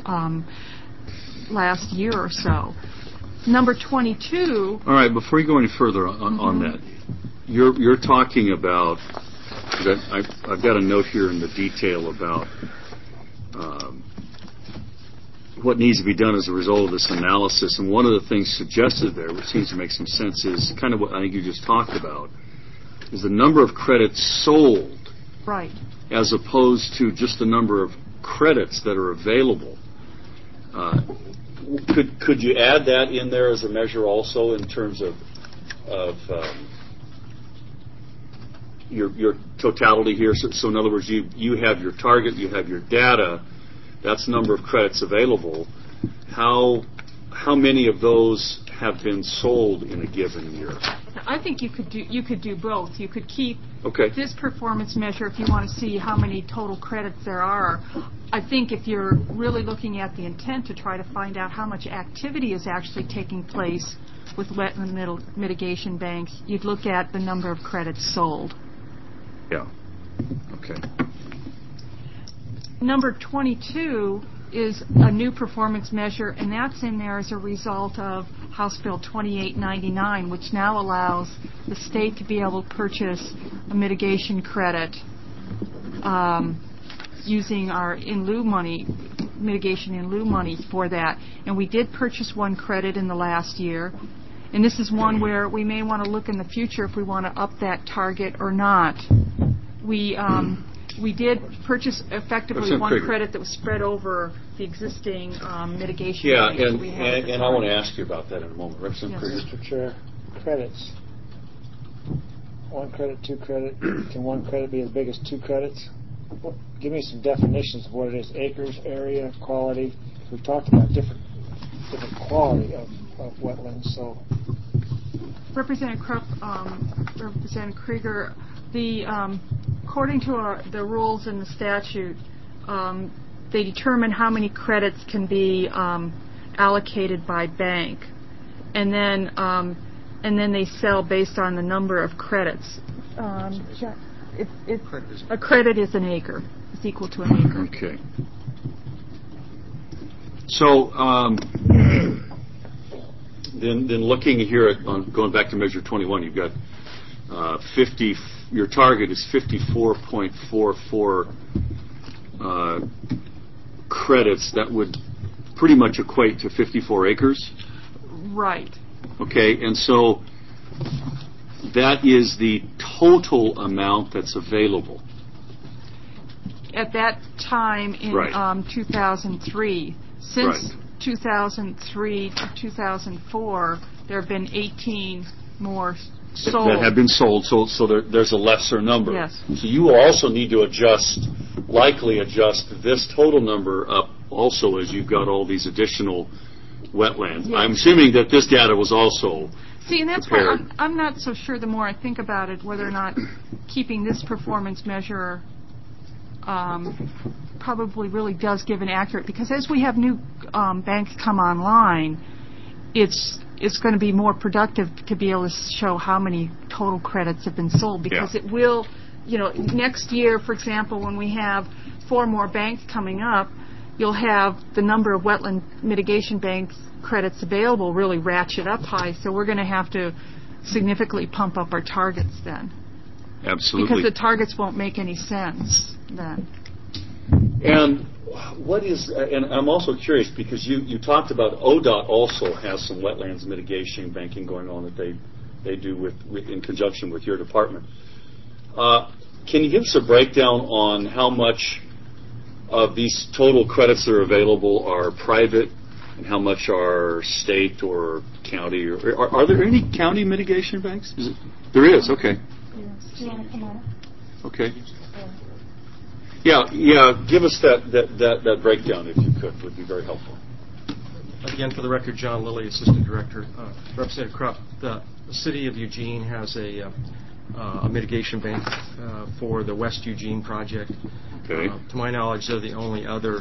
year or so. Number 22. All right, before you go any further on that, you're talking about, I've got a note here in the detail about what needs to be done as a result of this analysis, and one of the things suggested there, which seems to make some sense, is kind of what I think you just talked about, is the number of credits sold, right, as opposed to just the number of credits that are available. Could you add that in there as a measure also in terms of your totality here? So in other words, you have your target, you have your data. That's the number of credits available. How many of those have been sold in a given year? I think you could do both. You could keep okay. this performance measure if you want to see how many total credits there are. I think if you're really looking at the intent to try to find out how much activity is actually taking place with wetland mitigation banks, you'd look at the number of credits sold. Yeah. Okay. Number 22 is a new performance measure, and that's in there as a result of House Bill 2899, which now allows the state to be able to purchase a mitigation credit using our mitigation in lieu money for that. And we did purchase one credit in the last year, and this is one where we may want to look in the future if we want to up that target or not. We did purchase effectively one credit that was spread over the existing mitigation. Yeah, and I want to ask you about that in a moment. Representative Krieger. Mr. Chair, credits. One credit, two credit. Can one credit be as big as two credits? Give me some definitions of what it is: acres, area, quality. We've talked about different quality of wetlands. So, Representative Krieger, according to the rules in the statute, they determine how many credits can be allocated by bank, and then they sell based on the number of credits. A credit is an acre. It's equal to an acre. Okay. So then looking here at going back to measure 21, you've got 50. Your target is 54.44 credits. That would pretty much equate to 54 acres. Right. Okay, and so that is the total amount that's available. At that time in 2003, since 2003 to 2004, there have been 18 more sold. That have been sold, so there's a lesser number. Yes. So you will also need to likely adjust this total number up also as you've got all these additional wetlands. Yes. I'm assuming that this data was also and that's prepared. why I'm not so sure the more I think about it whether or not keeping this performance measure probably really does give an accurate, because as we have new banks come online, it's going to be more productive to be able to show how many total credits have been sold, because it will, next year, for example, when we have 4 more banks coming up, you'll have the number of wetland mitigation banks credits available really ratchet up high, so we're going to have to significantly pump up our targets then. Absolutely. Because the targets won't make any sense then. And what is, and I'm also curious because you talked about ODOT also has some wetlands mitigation banking going on that they do in conjunction with your department. Can you give us a breakdown on how much of these total credits that are available are private and how much are state or county? Are there any county mitigation banks? There is, okay. Yes. Do you want to come on? Okay. Yeah. Give us that breakdown if you could. Would be very helpful. Again, for the record, John Lilly, Assistant Director. Representative Krupp, the city of Eugene has a mitigation bank for the West Eugene project. Okay. To my knowledge, they're the only other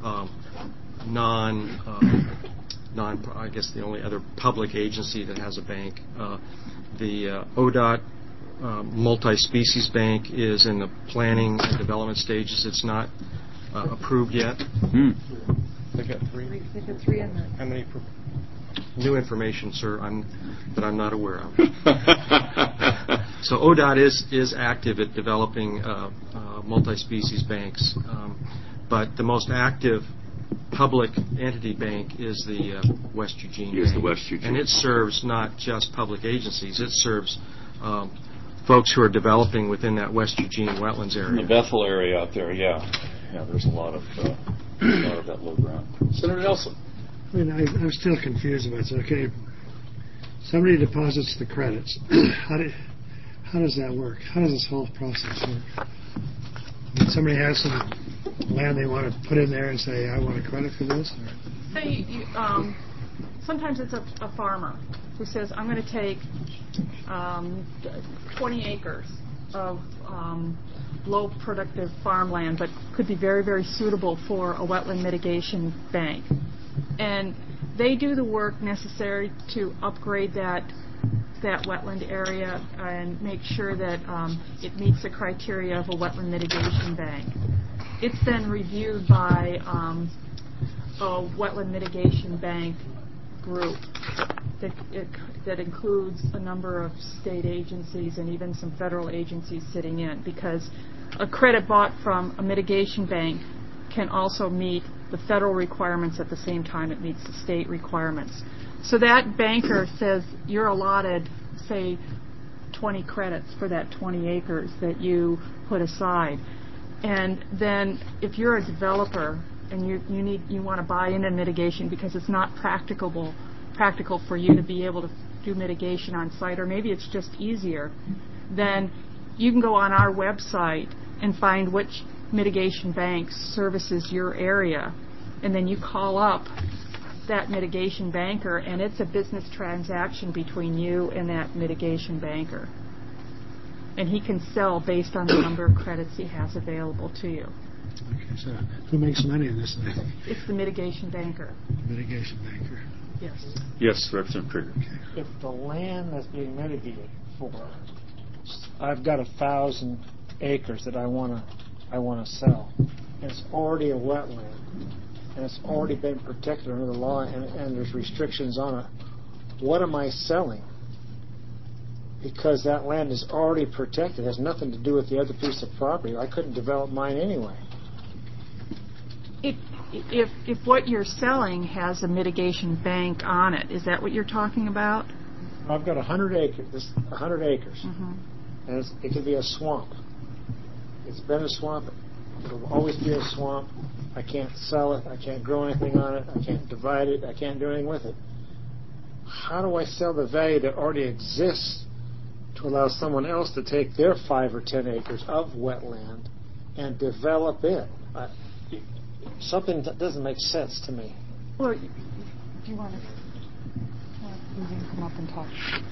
I guess the only other public agency that has a bank. The ODOT multi-species bank is in the planning and development stages. It's not approved yet. They got three. They got three on that. How many? New information, sir, that I'm not aware of. So ODOT is active at developing multi-species banks, but the most active public entity bank is the West Eugene Bank. The West Eugene. And it serves not just public agencies. It serves folks who are developing within that West Eugene wetlands area. In the Bethel area out there, yeah. Yeah, there's a lot of that low ground. Senator Nelson. I mean, I'm still confused about this. Okay, somebody deposits the credits. How does that work? How does this whole process work? I mean, somebody has some land they want to put in there and say, I want a credit for this? Say, sometimes it's a farmer who says, I'm going to take 20 acres of low productive farmland, but could be very, very suitable for a wetland mitigation bank. And they do the work necessary to upgrade that wetland area and make sure that it meets the criteria of a wetland mitigation bank. It's then reviewed by a wetland mitigation bank group that includes a number of state agencies and even some federal agencies sitting in, because a credit bought from a mitigation bank can also meet the federal requirements at the same time it meets the state requirements. So that banker says you're allotted, say, 20 credits for that 20 acres that you put aside. And then if you're a developer and you want to buy into mitigation because it's not practical for you to be able to do mitigation on site, or maybe it's just easier, then you can go on our website and find which mitigation bank services your area, and then you call up that mitigation banker, and it's a business transaction between you and that mitigation banker. And he can sell based on the number of credits he has available to you. Okay, so who makes money in this thing? It's the mitigation banker. Mitigation banker. Yes. Yes, Representative Krieger. If the land that's being mitigated for, I've got 1,000 acres that I want to sell, and it's already a wetland, and it's already been protected under the law, and there's restrictions on it. What am I selling? Because that land is already protected. It has nothing to do with the other piece of property. I couldn't develop mine anyway. If what you're selling has a mitigation bank on it, is that what you're talking about? I've got 100 acres. 100 acres, and it could be a swamp. It's been a swamp. It'll always be a swamp. I can't sell it. I can't grow anything on it. I can't divide it. I can't do anything with it. How do I sell the value that already exists to allow someone else to take their 5 or 10 acres of wetland and develop it? Something that doesn't make sense to me. Well, do you want to come up and talk?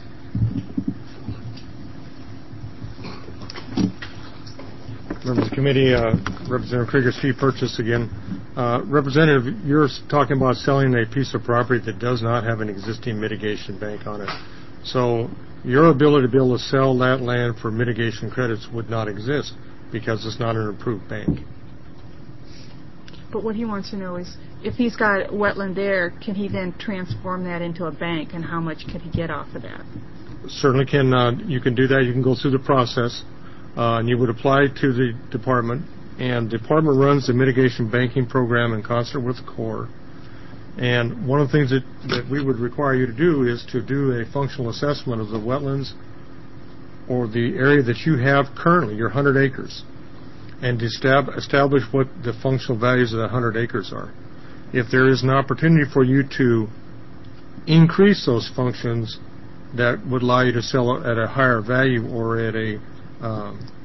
Members of the committee, Representative Krieger's fee purchase again. Representative, you're talking about selling a piece of property that does not have an existing mitigation bank on it. So your ability to be able to sell that land for mitigation credits would not exist because it's not an approved bank. But what he wants to know is, if he's got wetland there, can he then transform that into a bank, and how much can he get off of that? Certainly can. You can do that. You can go through the process, and you would apply to the department, and the department runs the mitigation banking program in concert with the Corps. And one of the things that we would require you to do is to do a functional assessment of the wetlands or the area that you have currently, your 100 acres, and establish what the functional values of that 100 acres are. If there is an opportunity for you to increase those functions that would allow you to sell at a higher value or at a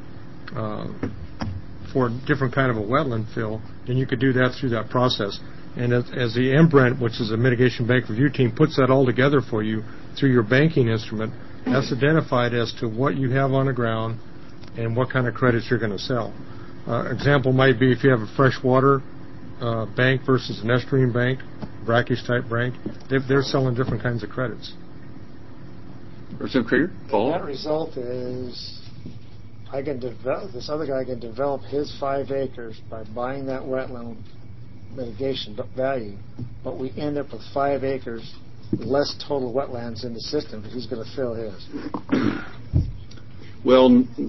for a different kind of a wetland fill, then you could do that through that process. And as the MBRENT, which is a mitigation bank review team, puts that all together for you through your banking instrument, that's identified as to what you have on the ground and what kind of credits you're going to sell. Example might be if you have a freshwater bank versus an estuarine bank, brackish type bank, they're selling different kinds of credits. Representative Krieger, Paul? That result is this other guy can develop his 5 acres by buying that wetland mitigation value, but we end up with 5 acres less total wetlands in the system because he's going to fill his. Well,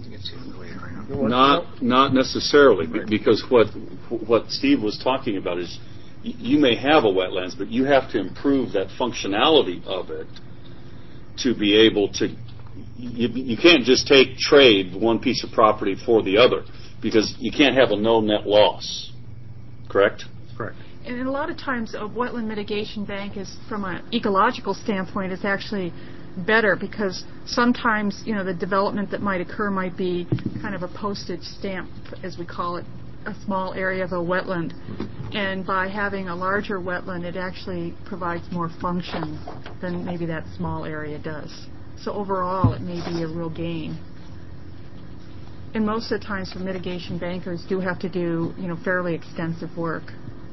not necessarily, because what Steve was talking about is you may have a wetlands, but you have to improve that functionality of it to be able to. You can't just trade one piece of property for the other, because you can't have a no net loss. Correct? Correct. And a lot of times, a wetland mitigation bank is, from an ecological standpoint, is actually better, because sometimes, the development that might occur might be kind of a postage stamp, as we call it, a small area of a wetland. And by having a larger wetland, it actually provides more function than maybe that small area does. So overall, it may be a real gain. And most of the times, for mitigation bankers do have to do, fairly extensive work.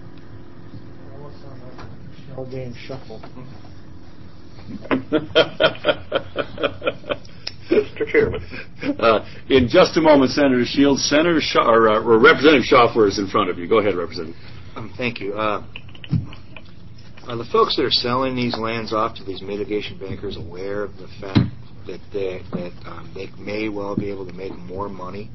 All game shuffle. Mr. Chairman. In just a moment, Senator Shields. Representative Schaffer is in front of you. Go ahead, Representative. Thank you. Are the folks that are selling these lands off to these mitigation bankers aware of the fact that they may well be able to make more money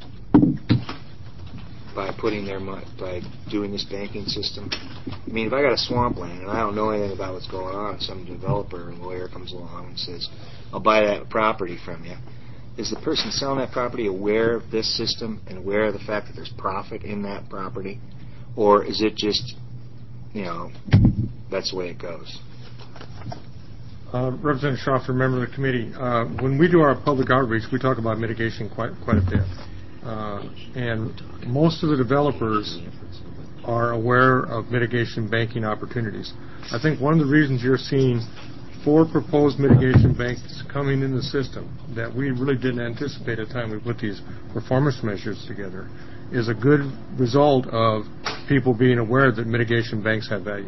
by by doing this banking system? I mean, if I got a swampland and I don't know anything about what's going on, some developer or lawyer comes along and says, "I'll buy that property from you." Is the person selling that property aware of this system and aware of the fact that there's profit in that property? Or is it just, that's the way it goes? Representative Schaffer, member of the committee, when we do our public outreach, we talk about mitigation quite a bit. And most of the developers are aware of mitigation banking opportunities. I think one of the reasons you're seeing 4 proposed mitigation banks coming in the system that we really didn't anticipate at the time we put these performance measures together is a good result of people being aware that mitigation banks have value.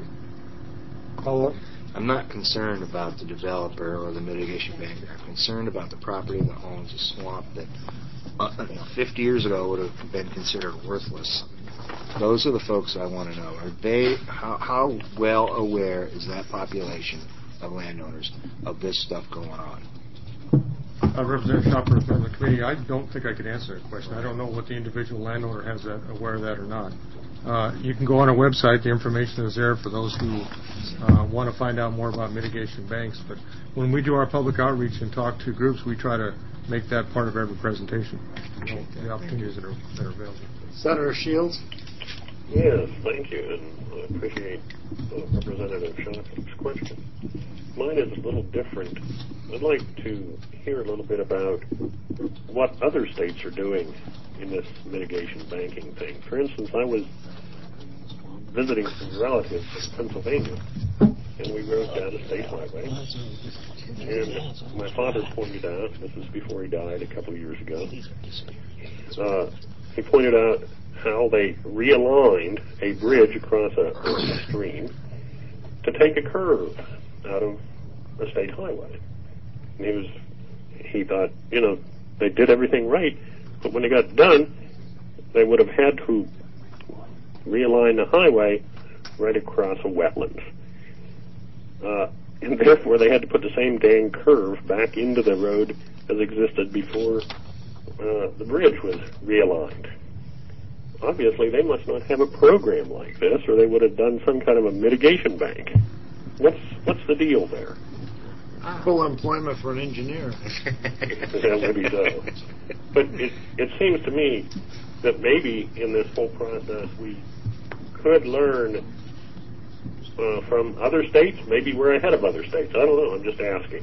I'm not concerned about the developer or the mitigation banker. I'm concerned about the property that owns a swamp that 50 years ago would have been considered worthless. Those are the folks I want to know. How well aware is that population of landowners of this stuff going on? Representative Schaffer, from the committee, I don't think I could answer that question. I don't know what the individual landowner has aware of that or not. You can go on our website. The information is there for those who want to find out more about mitigation banks. But when we do our public outreach and talk to groups, we try to make that part of every presentation. The opportunities that are available. Senator Shields. Yes, thank you, and I appreciate Representative Schaffer's question. Mine is a little different. I'd like to hear a little bit about what other states are doing in this mitigation banking thing. For instance, I was visiting some relatives in Pennsylvania, and we rode down a state highway, and my father pointed out, this was before he died a couple of years ago, he pointed out how they realigned a bridge across a stream to take a curve out of a state highway. And he thought, they did everything right, but when they got done, they would have had to realign the highway right across a wetland. And therefore, they had to put the same dang curve back into the road as existed before the bridge was realigned. Obviously, they must not have a program like this, or they would have done some kind of a mitigation bank. What's the deal there? Full employment for an engineer. Yeah, maybe so. But it seems to me that maybe in this whole process we could learn from other states. Maybe we're ahead of other states. I don't know. I'm just asking.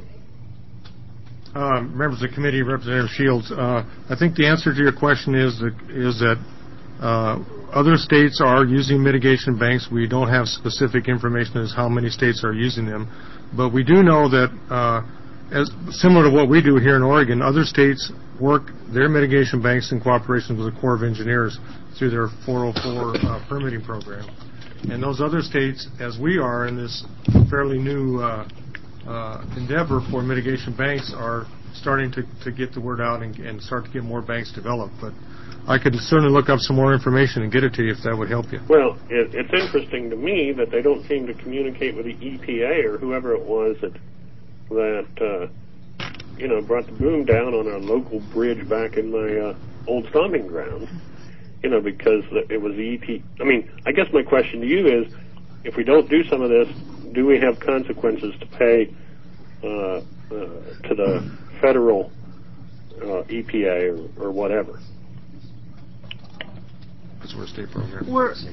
Members of the committee, Representative Shields, I think the answer to your question is that Other states are using mitigation banks. We don't have specific information as how many states are using them, but we do know that, as similar to what we do here in Oregon, other states work their mitigation banks in cooperation with the Corps of Engineers through their 404 permitting program. And those other states, as we are in this fairly new endeavor for mitigation banks, are starting to get the word out and start to get more banks developed. But I could certainly look up some more information and get it to you if that would help you. Well, it's interesting to me that they don't seem to communicate with the EPA or whoever it was that brought the boom down on our local bridge back in my old stomping ground. Because it was the EP. I mean, I guess my question to you is, if we don't do some of this, do we have consequences to pay to the federal EPA or whatever? Because we're a state program.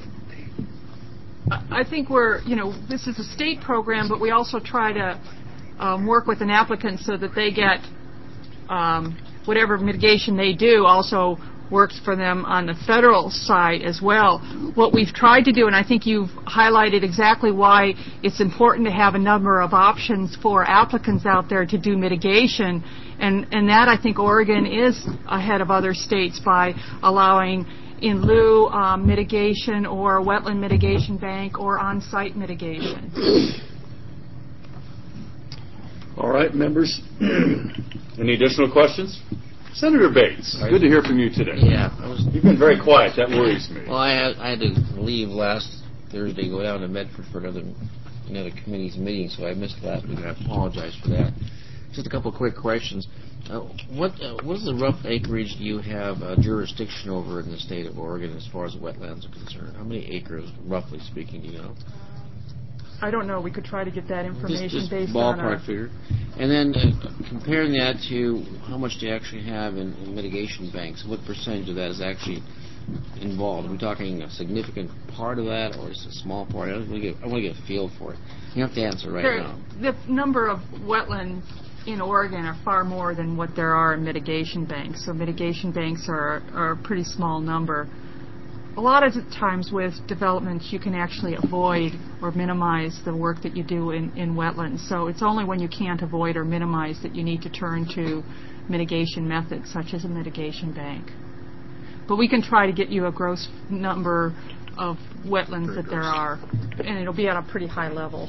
I think this is a state program, but we also try to work with an applicant so that they get whatever mitigation they do also works for them on the federal side as well. What we've tried to do, and I think you've highlighted exactly why it's important to have a number of options for applicants out there to do mitigation, and that I think Oregon is ahead of other states by allowing in lieu mitigation or wetland mitigation bank or on-site mitigation. All right, members. Any additional questions? Senator Bates, good to hear from you today. Yeah. You've been very quiet. That worries me. Well, I had to leave last Thursday, go down to Medford for another committee's meeting, so I missed last week, and I apologize for that. Just a couple of quick questions. What is the rough acreage you have jurisdiction over in the state of Oregon as far as wetlands are concerned? How many acres, roughly speaking, do you know? I don't know. We could try to get that information just based on ballpark figure. And then comparing that to how much do you actually have in mitigation banks? What percentage of that is actually involved? Are we talking a significant part of that, or is it a small part? I want to get a feel for it. You have to answer now. The number of wetlands in Oregon are far more than what there are in mitigation banks. So mitigation banks are a pretty small number. A lot of the times with developments, you can actually avoid or minimize the work that you do in wetlands. So it's only when you can't avoid or minimize that you need to turn to mitigation methods, such as a mitigation bank. But we can try to get you a gross number of wetlands that there are, and it'll be at a pretty high level.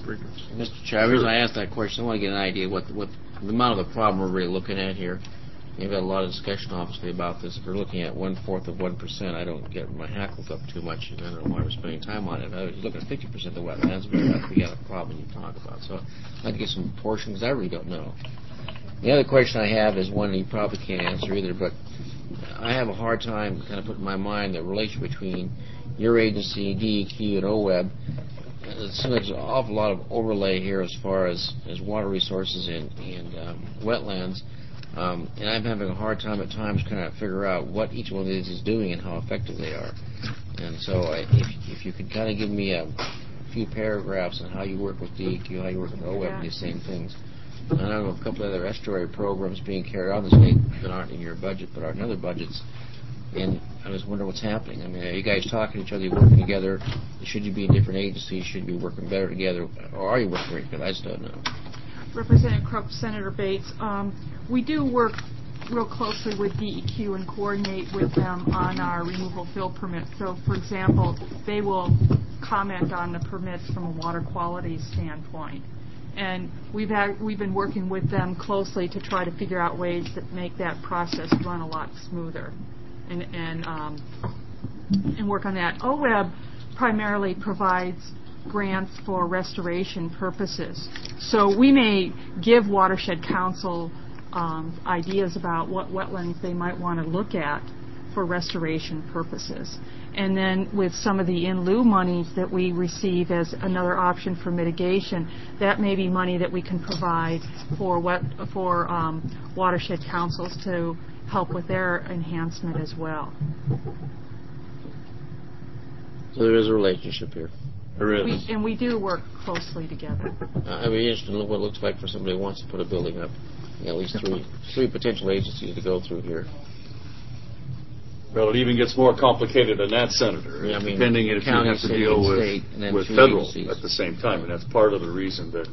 Mr. Chavez, I asked that question. I want to get an idea what the amount of the problem we're really looking at here. You've had a lot of discussion, obviously, about this. If we're looking at 1/4 of 1%, I don't get my hackles up too much, and I don't know why we're spending time on it. I was looking at 50% of the wetlands, but we got a problem you talk about. So I'd like to get some portions. I really don't know. The other question I have is one you probably can't answer either, but I have a hard time kind of putting in my mind the relation between your agency, DEQ, and OWEB. It seems like there's an awful lot of overlay here as far as water resources and wetlands. And I'm having a hard time at times kind of figure out what each one of these is doing and how effective they are. And so if you could kind of give me a few paragraphs on how you work with DEQ, how you work with OWEB, and these same things. And I know a couple of other estuary programs being carried out in the state that aren't in your budget but are in other budgets. And I was wondering what's happening. I mean, are you guys talking to each other, you working together? Should you be in different agencies? Should you be working better together? Or are you working together? I just don't know. Representative Krupp, Senator Bates, we do work real closely with DEQ and coordinate with them on our removal fill permits. So, for example, they will comment on the permits from a water quality standpoint. And we've been working with them closely to try to figure out ways that make that process run a lot smoother and work on that. OWEB primarily provides grants for restoration purposes. So we may give Watershed Council ideas about what wetlands they might want to look at for restoration purposes. And then with some of the in lieu monies that we receive as another option for mitigation, that may be money that we can provide for Watershed Councils to help with their enhancement as well. So there is a relationship here. There is. We do work closely together. I'd be interested in what it looks like for somebody who wants to put a building up. At least three potential agencies to go through here. Well, it even gets more complicated than that, Senator, Yeah, I mean, depending if you county, have to city, deal and with, state, and then with two federal agencies. at the same time, and that's part of the reason that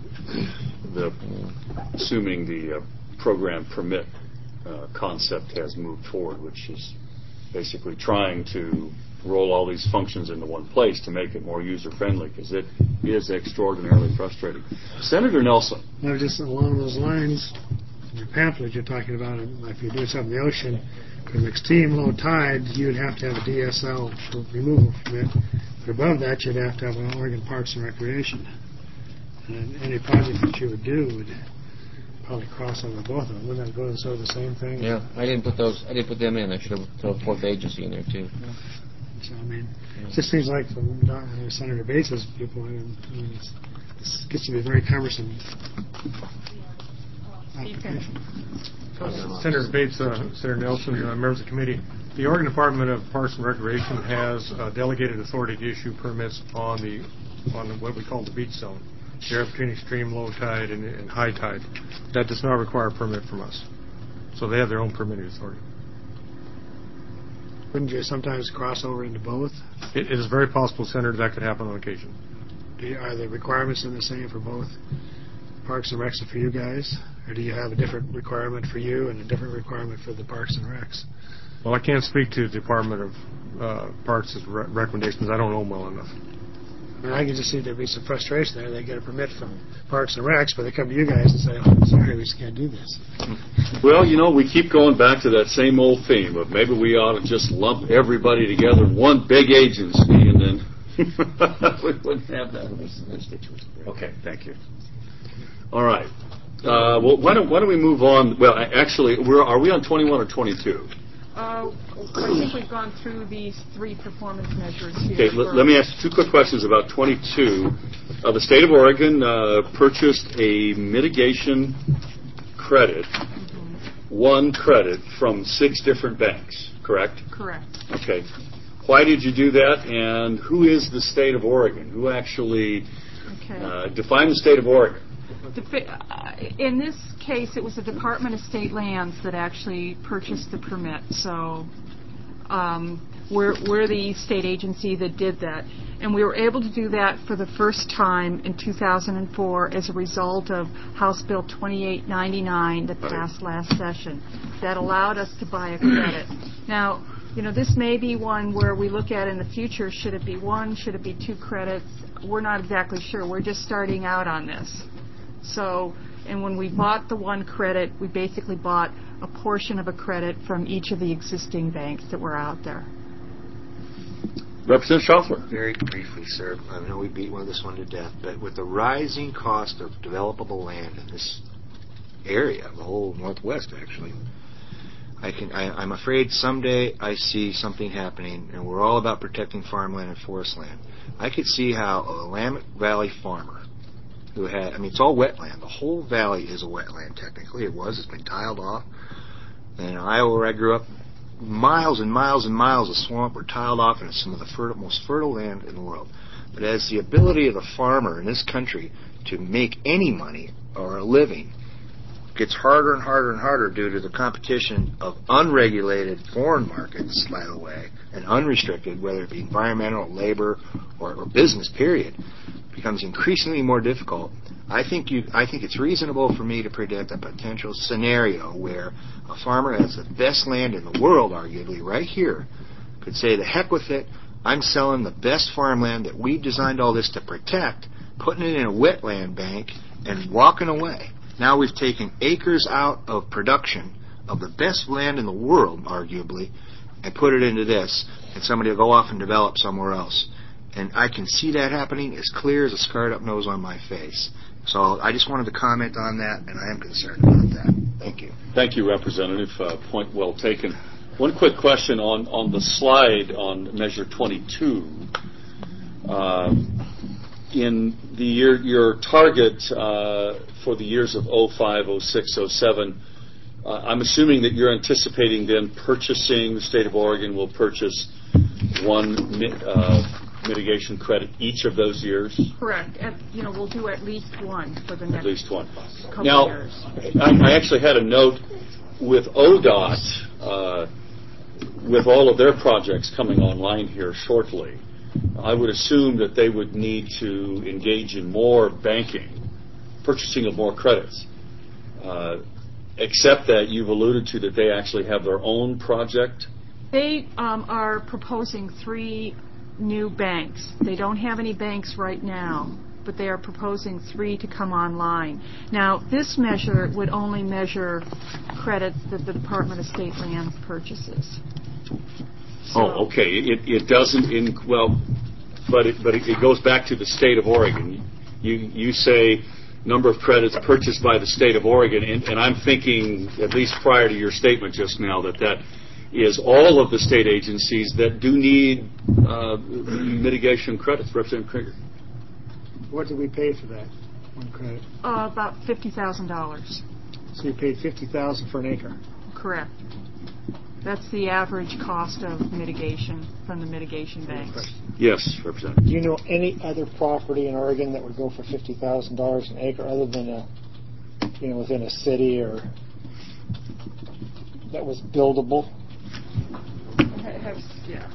assuming the program permit concept has moved forward, which is basically trying to roll all these functions into one place to make it more user-friendly, because it is extraordinarily frustrating. Senator Nelson. Now, just along those lines, in your pamphlet you're talking about, if you're doing something in the ocean, for an extreme low tide, you would have to have a DSL for removal permit. But above that, you'd have to have an Oregon Parks and Recreation. And any project that you would do would probably cross over both of them. Wouldn't that go to sort of the same thing? Yeah, I didn't put them in. I should have put a fourth agency in there too. So, I mean, it just seems like from Senator Bates' viewpoint, this gets to be a very cumbersome application. Senator Bates, Senator Nelson, members of the committee, the Oregon Department of Parks and Recreation has delegated authority to issue permits on what we call the beach zone, the area between extreme low tide and high tide. That does not require a permit from us. So they have their own permitting authority. Wouldn't you sometimes cross over into both? It is very possible, Senator, that could happen on occasion. Are the requirements the same for both Parks and Recs and for you guys? Or do you have a different requirement for you and a different requirement for the Parks and Recs? Well, I can't speak to the Department of Parks' recommendations. I don't know them well enough. I mean, I can just see there'd be some frustration there. They get a permit from Parks and Recs, but they come to you guys and say, "Oh, sorry, we just can't do this." Well, we keep going back to that same old theme of maybe we ought to just lump everybody together in one big agency, and then we wouldn't have that. Okay, thank you. All right. Well, why don't we move on? Well, actually, are we on 21 or 22? I think we've gone through these three performance measures here. Okay, let me ask you two quick questions about 22. The state of Oregon purchased a mitigation credit, one credit from 6 different banks, correct? Correct. Okay. Why did you do that, and who is the state of Oregon? Who actually define the state of Oregon? In this case, it was the Department of State Lands that actually purchased the permit. So we're the state agency that did that. And we were able to do that for the first time in 2004 as a result of House Bill 2899 that passed last session. That allowed us to buy a credit. Now, this may be one where we look at in the future, should it be 1, should it be 2 credits? We're not exactly sure. We're just starting out on this. So, and when we bought the 1 credit, we basically bought a portion of a credit from each of the existing banks that were out there. Representative Schaffler. Very briefly, sir. I know we beat this one to death, but with the rising cost of developable land in this area, the whole Northwest, actually, I'm afraid someday I see something happening, and we're all about protecting farmland and forest land. I could see how a Willamette Valley farmer who had, it's all wetland. The whole valley is a wetland, technically. It's been tiled off. And in Iowa, where I grew up, miles and miles and miles of swamp were tiled off, and it's some of the most fertile land in the world. But as the ability of the farmer in this country to make any money or a living gets harder and harder and harder due to the competition of unregulated foreign markets, by the way, and unrestricted, whether it be environmental, labor, or business, period, becomes increasingly more difficult. I think it's reasonable for me to predict a potential scenario where a farmer has the best land in the world, arguably, right here, could say, the heck with it, I'm selling the best farmland that we designed all this to protect, putting it in a wetland bank, and walking away. Now we've taken acres out of production of the best land in the world, arguably, and put it into this, and somebody will go off and develop somewhere else. And I can see that happening as clear as a scarred-up nose on my face. So I just wanted to comment on that, and I am concerned about that. Thank you. Thank you, Representative. Point well taken. One quick question on the slide on Measure 22. In your target for the years of 05, 06, 07, I'm assuming that you're anticipating then the state of Oregon will purchase 1 mitigation credit each of those years? Correct. We'll do at least 1 for the next at least 1. couple now, years. I actually had a note with ODOT with all of their projects coming online here shortly, I would assume that they would need to engage in more banking, purchasing of more credits. Except that you've alluded to that they actually have their own project. They are proposing 3 new banks. They don't have any banks right now, but they are proposing 3 to come online. Now, this measure would only measure credits that the Department of State Lands purchases. Oh, okay. It doesn't but it goes back to the state of Oregon. You say number of credits purchased by the state of Oregon, and I'm thinking, at least prior to your statement just now, that is all of the state agencies that do need mitigation credits. Representative Krieger. What did we pay for that, one credit? About $50,000. So you paid $50,000 for an acre? Correct. That's the average cost of mitigation from the mitigation banks. Yes, Representative. Do you know any other property in Oregon that would go for $50,000 an acre, other than within a city or that was buildable? Yeah.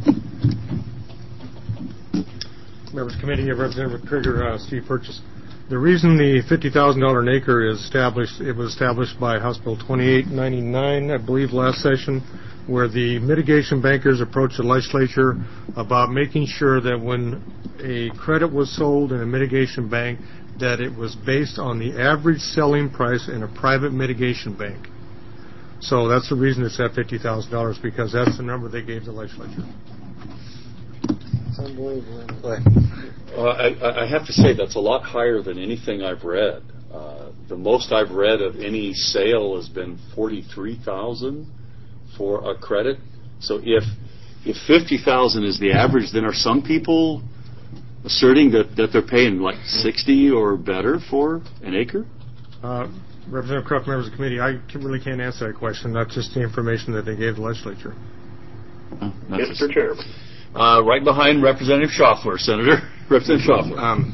Members of the committee, Representative Krieger, Steve Purchase. The reason the $50,000 an acre is established, it was established by House Bill 2899, I believe, last session, where the mitigation bankers approached the legislature about making sure that when a credit was sold in a mitigation bank, that it was based on the average selling price in a private mitigation bank. So that's the reason it's at $50,000, because that's the number they gave the legislature. It's unbelievable. I have to say that's a lot higher than anything I've read. The most I've read of any sale has been $43,000 for a credit. So if $50,000 is the average, then are some people asserting that they're paying like $60 or better for an acre? Representative Croft, members of the committee, I really can't answer that question. That's just the information that they gave the legislature. Mr. Chairman. Right behind Representative Schaffler, Senator. Representative Schaffler.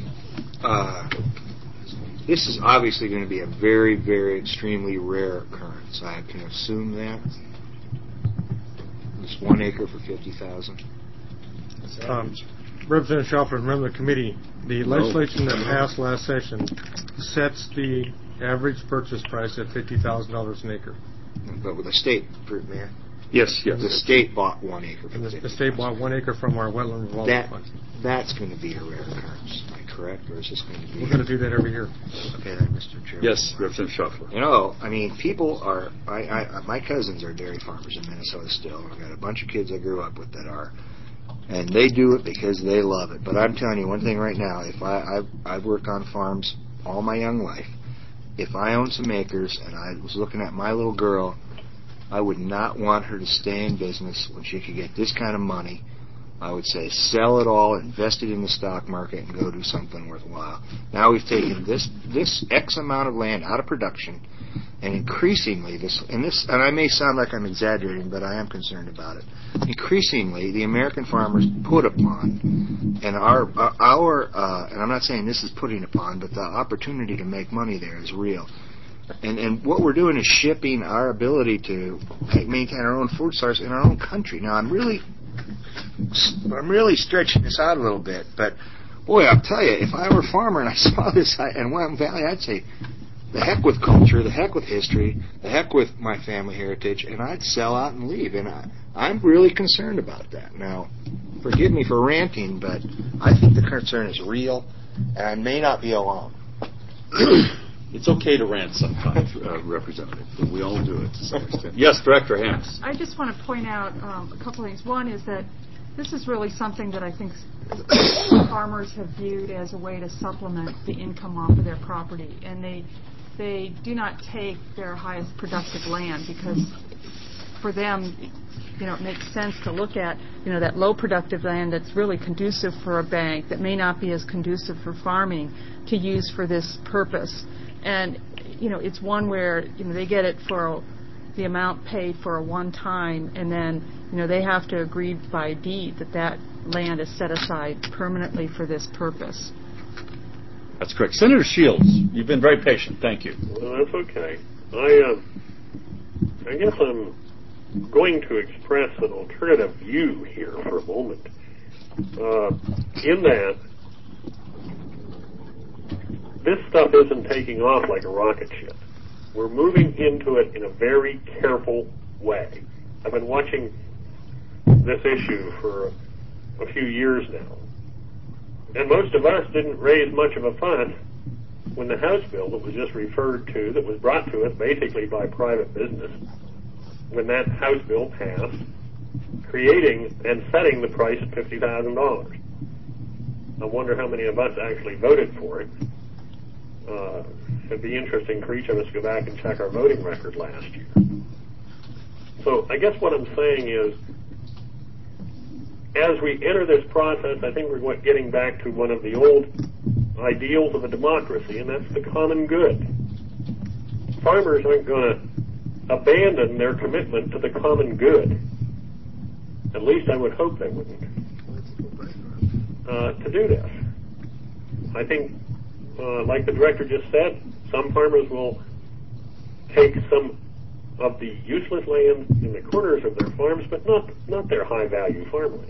This is obviously going to be a very, very extremely rare occurrence. I can assume that. It's 1 acre for $50,000. Representative Schaffler, remember the committee, the legislation that passed last session sets the average purchase price at $50,000 an acre. But with the state, Mayor? Yes. The state bought 1 acre for $50,000. The state bought 1 acre from our wetland revolving fund. That's going to be a rare occurrence. Am I correct? Or is this going to be... We're going to do that every year. Okay, then, Mr. Chairman. Yes, Representative Schaffler. People are... my cousins are dairy farmers in Minnesota still. I've got a bunch of kids I grew up with that are. And they do it because they love it. But I'm telling you one thing right now. If I've worked on farms all my young life. If I owned some acres and I was looking at my little girl, I would not want her to stay in business when she could get this kind of money. I would say sell it all, invest it in the stock market, and go do something worthwhile. Now we've taken this X amount of land out of production, and increasingly and I may sound like I'm exaggerating, but I am concerned about it. Increasingly, the American farmers put upon, and and I'm not saying this is putting upon, but the opportunity to make money there is real. And what we're doing is shipping our ability to maintain our own food source in our own country. Now, I'm really stretching this out a little bit, but boy, I'll tell you, if I were a farmer and I saw this in Willamette Valley, I'd say, the heck with culture, the heck with history, the heck with my family heritage, and I'd sell out and leave. And I'm really concerned about that. Now, forgive me for ranting, but I think the concern is real, and I may not be alone. It's okay to rant sometimes, Representative. We all do it to some extent. Yes, Director Hams. I just want to point out a couple of things. One is that this is really something that I think farmers have viewed as a way to supplement the income off of their property. And they do not take their highest productive land because for them, it makes sense to look at, that low productive land that's really conducive for a bank that may not be as conducive for farming to use for this purpose. And, it's one where, they get it for the amount paid for a one time, and then, they have to agree by deed that land is set aside permanently for this purpose. That's correct. Senator Shields, you've been very patient. Thank you. Well, that's okay. I guess I'm going to express an alternative view here for a moment. In that, this stuff isn't taking off like a rocket ship. We're moving into it in a very careful way. I've been watching this issue for a few years now. And most of us didn't raise much of a fuss when the House bill that was just referred to, that was brought to us basically by private business, when that House bill passed, creating and setting the price at $50,000. I wonder how many of us actually voted for it. It'd be interesting for each of us to go back and check our voting record last year. So I guess what I'm saying is, as we enter this process, I think we're getting back to one of the old ideals of a democracy, and that's the common good. Farmers aren't going to abandon their commitment to the common good. At least I would hope they wouldn't, to do this. I think, like the director just said, some farmers will take some of the useless land in the corners of their farms, but not their high-value farmland.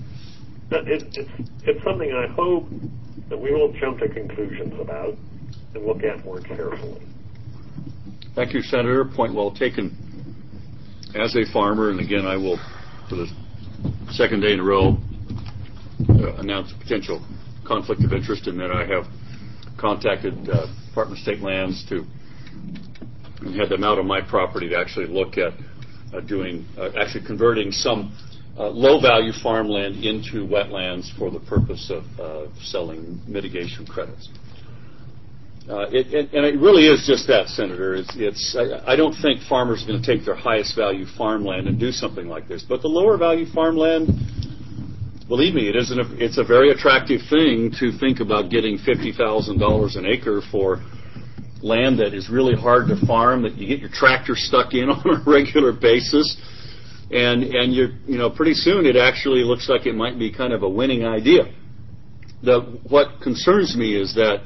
It's something I hope that we won't jump to conclusions about and look at more carefully. Thank you, Senator. Point well taken. As a farmer, and again, I will, for the second day in a row, announce a potential conflict of interest in that I have contacted Department of State Lands and had them out on my property to actually look at actually converting some low-value farmland into wetlands for the purpose of selling mitigation credits. And it really is just that, Senator. I don't think farmers are going to take their highest value farmland and do something like this. But the lower value farmland, believe me, it's a very attractive thing to think about getting $50,000 an acre for land that is really hard to farm, that you get your tractor stuck in on a regular basis, and you're pretty soon it actually looks like it might be kind of a winning idea. What concerns me is that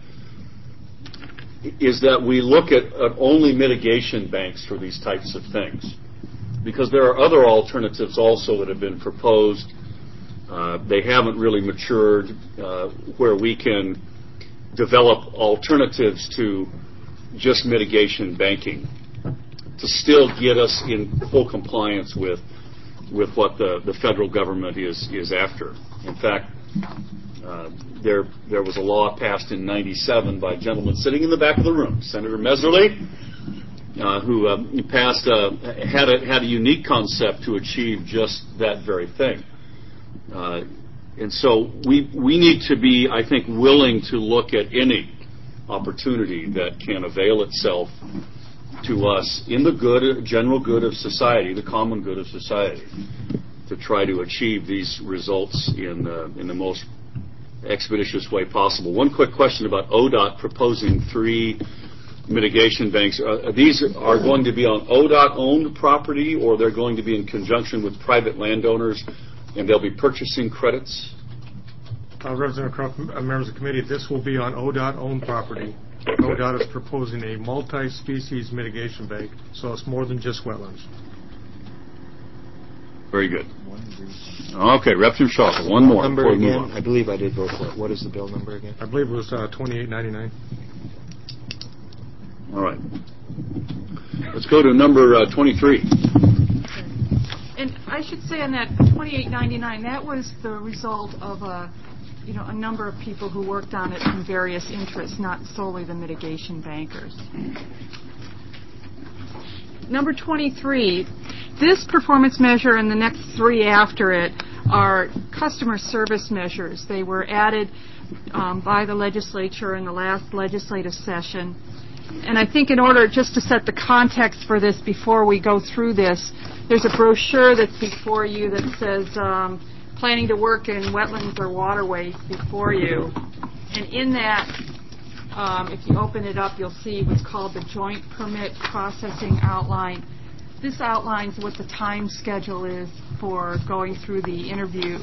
we look at only mitigation banks for these types of things, because there are other alternatives also that have been proposed. They haven't really matured, where we can develop alternatives to just mitigation banking to still get us in full compliance with what the federal government is after. In fact, there was a law passed in '97 by a gentleman sitting in the back of the room, Senator Messerly, who passed had a unique concept to achieve just that very thing. And so we need to be, I think, willing to look at any opportunity that can avail itself to us in the general good of society, the common good of society, to try to achieve these results in the most expeditious way possible. One quick question about ODOT proposing 3 mitigation banks. These are going to be on ODOT-owned property, or they're going to be in conjunction with private landowners, and they'll be purchasing credits? Representative Croft, members of the committee, this will be on ODOT-owned property. ODOT is proposing a multi-species mitigation bank, so it's more than just wetlands. Very good. Okay, Representative Shaw, one more. Number again? I believe I did vote for it. What is the bill number again? I believe it was 2899. All right. Let's go to number 23. And I should say on that 2899, that was the result of a number of people who worked on it from various interests, not solely the mitigation bankers. Number 23, this performance measure and the next 3 after it are customer service measures. They were added by the legislature in the last legislative session. And I think in order just to set the context for this before we go through this, there's a brochure that's before you that says planning to work in wetlands or waterways before you. And in that, if you open it up, you'll see what's called the Joint Permit Processing Outline. This outlines what the time schedule is for going through the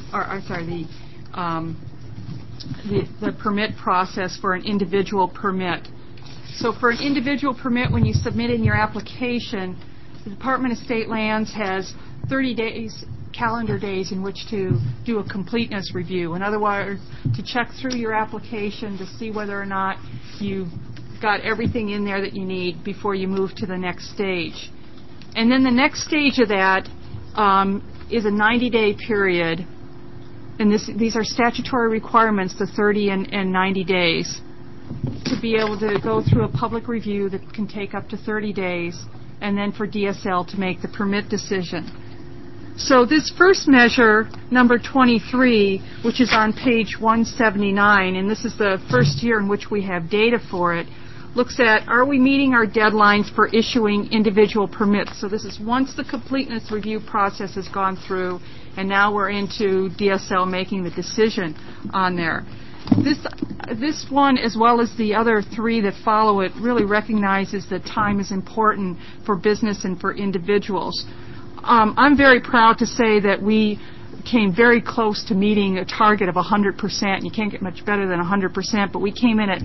the permit process for an individual permit. So for an individual permit, when you submit in your application, the Department of State Lands has 30 days, calendar days, in which to do a completeness review. In other words, to check through your application to see whether or not you've got everything in there that you need before you move to the next stage. And then the next stage of that is a 90-day period, and these are statutory requirements, the 30 and 90 days, to be able to go through a public review that can take up to 30 days, and then for DSL to make the permit decision. So this first measure, number 23, which is on page 179, and this is the first year in which we have data for it, looks at, are we meeting our deadlines for issuing individual permits? So this is once the completeness review process has gone through, and now we're into DSL making the decision on there. This one, as well as the other three that follow it, really recognizes that time is important for business and for individuals. I'm very proud to say that we came very close to meeting a target of 100%. You can't get much better than 100%, but we came in at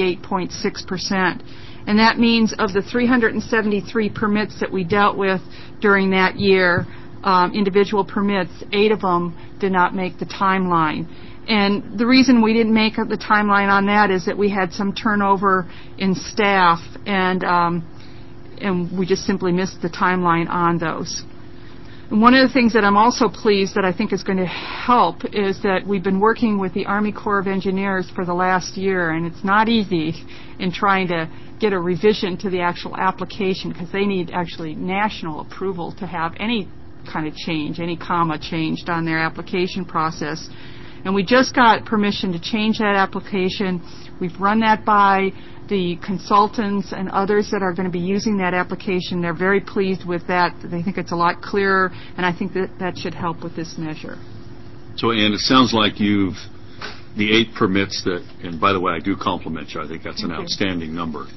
98.6%. And that means of the 373 permits that we dealt with during that year, individual permits, 8 of them did not make the timeline. And the reason we didn't make the timeline on that is that we had some turnover in staff, and we just simply missed the timeline on those. And one of the things that I'm also pleased that I think is going to help is that we've been working with the Army Corps of Engineers for the last year, and it's not easy in trying to get a revision to the actual application, because they need actually national approval to have any kind of change, any comma changed on their application process. And we just got permission to change that application. We've run that by the consultants and others that are going to be using that application. They're very pleased with that. They think it's a lot clearer, and I think that should help with this measure. So, Ann, it sounds like the 8 permits that, and by the way, I do compliment you. I think that's an outstanding number.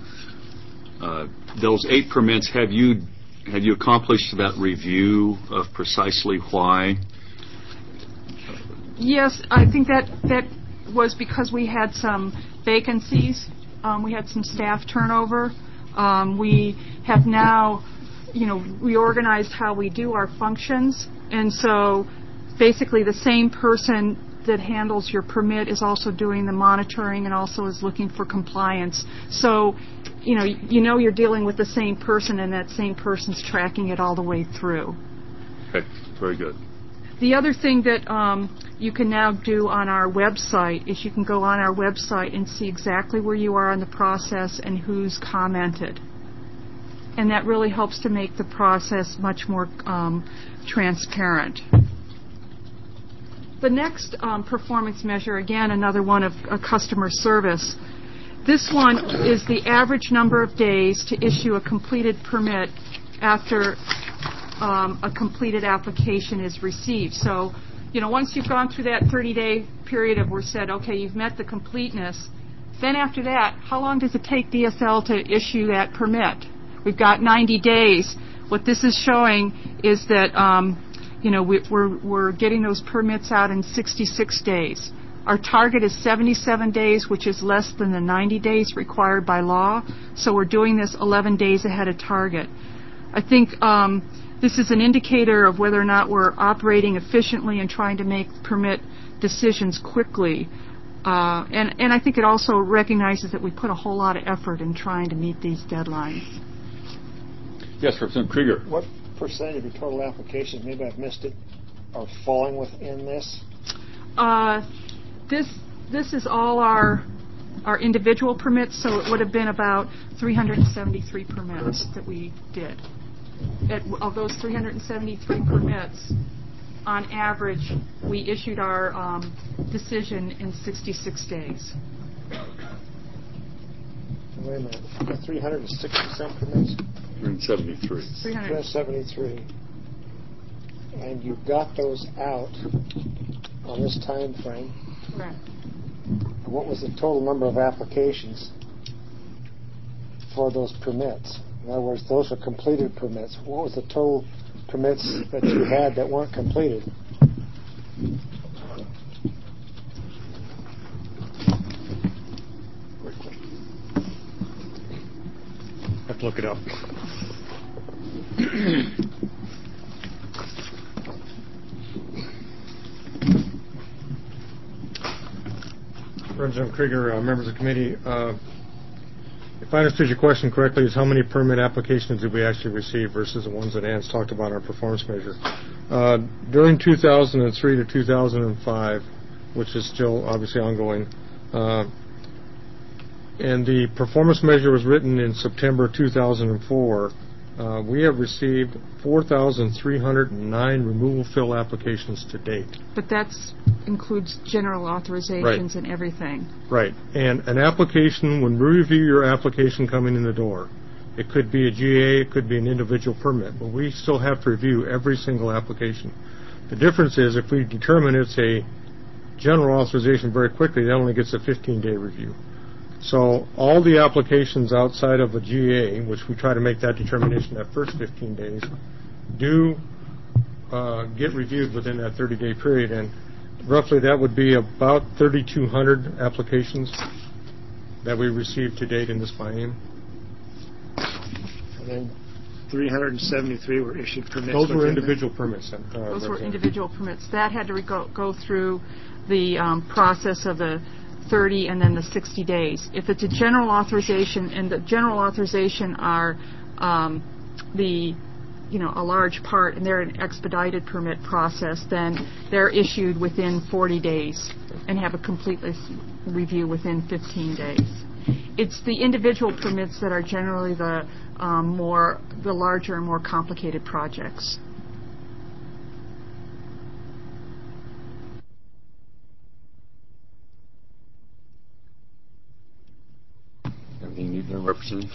Those 8 permits, have you accomplished that review of precisely why? Yes, I think that was because we had some vacancies. We had some staff turnover. We have now, reorganized how we do our functions. And so basically the same person that handles your permit is also doing the monitoring and also is looking for compliance. So, you're dealing with the same person, and that same person's tracking it all the way through. Okay, very good. The other thing that you can now do on our website is you can go on our website and see exactly where you are in the process and who's commented. And that really helps to make the process much more transparent. The next performance measure, again, another one of customer service. This one is the average number of days to issue a completed permit after a completed application is received. So, once you've gone through that 30-day period of we're said, okay, you've met the completeness, then after that, how long does it take DSL to issue that permit? We've got 90 days. What this is showing is that, we're getting those permits out in 66 days. Our target is 77 days, which is less than the 90 days required by law. So we're doing this 11 days ahead of target. I think this is an indicator of whether or not we're operating efficiently and trying to make permit decisions quickly. And I think it also recognizes that we put a whole lot of effort in trying to meet these deadlines. Yes, Representative Krieger. What percentage of your total applications, maybe I've missed it, are falling within this? This is all our individual permits, so it would have been about 373 permits that we did. Of those 373 permits, on average, we issued our decision in 66 days. Wait a minute. 360-some permits? 373. 373. And you got those out on this time frame. Correct. And what was the total number of applications for those permits? In other words, those are completed permits. What was the total permits that you had that weren't completed? I have to look it up. Representative Krieger, members of the committee, if I understood your question correctly, is how many permit applications did we actually receive versus the ones that Ann's talked about in our performance measure? During 2003 to 2005, which is still obviously ongoing, and the performance measure was written in September 2004, we have received 4,309 removal fill applications to date. But that includes general authorizations and everything. Right. And an application, when we review your application coming in the door, it could be a GA, it could be an individual permit, but we still have to review every single application. The difference is if we determine it's a general authorization very quickly, that only gets a 15-day review. So all the applications outside of a GA, which we try to make that determination that first 15 days, do get reviewed within that 30-day period. And roughly that would be about 3,200 applications that we received to date in this biennium. And then 373 were issued permits. Those were individual permits. Those were individual permits. That had to go through the process of the 30 and then the 60 days. If it's a general authorization, and the general authorization are a large part, and they're an expedited permit process, then they're issued within 40 days and have a complete review within 15 days. It's the individual permits that are generally the larger and more complicated projects. Everything you need there, Representative?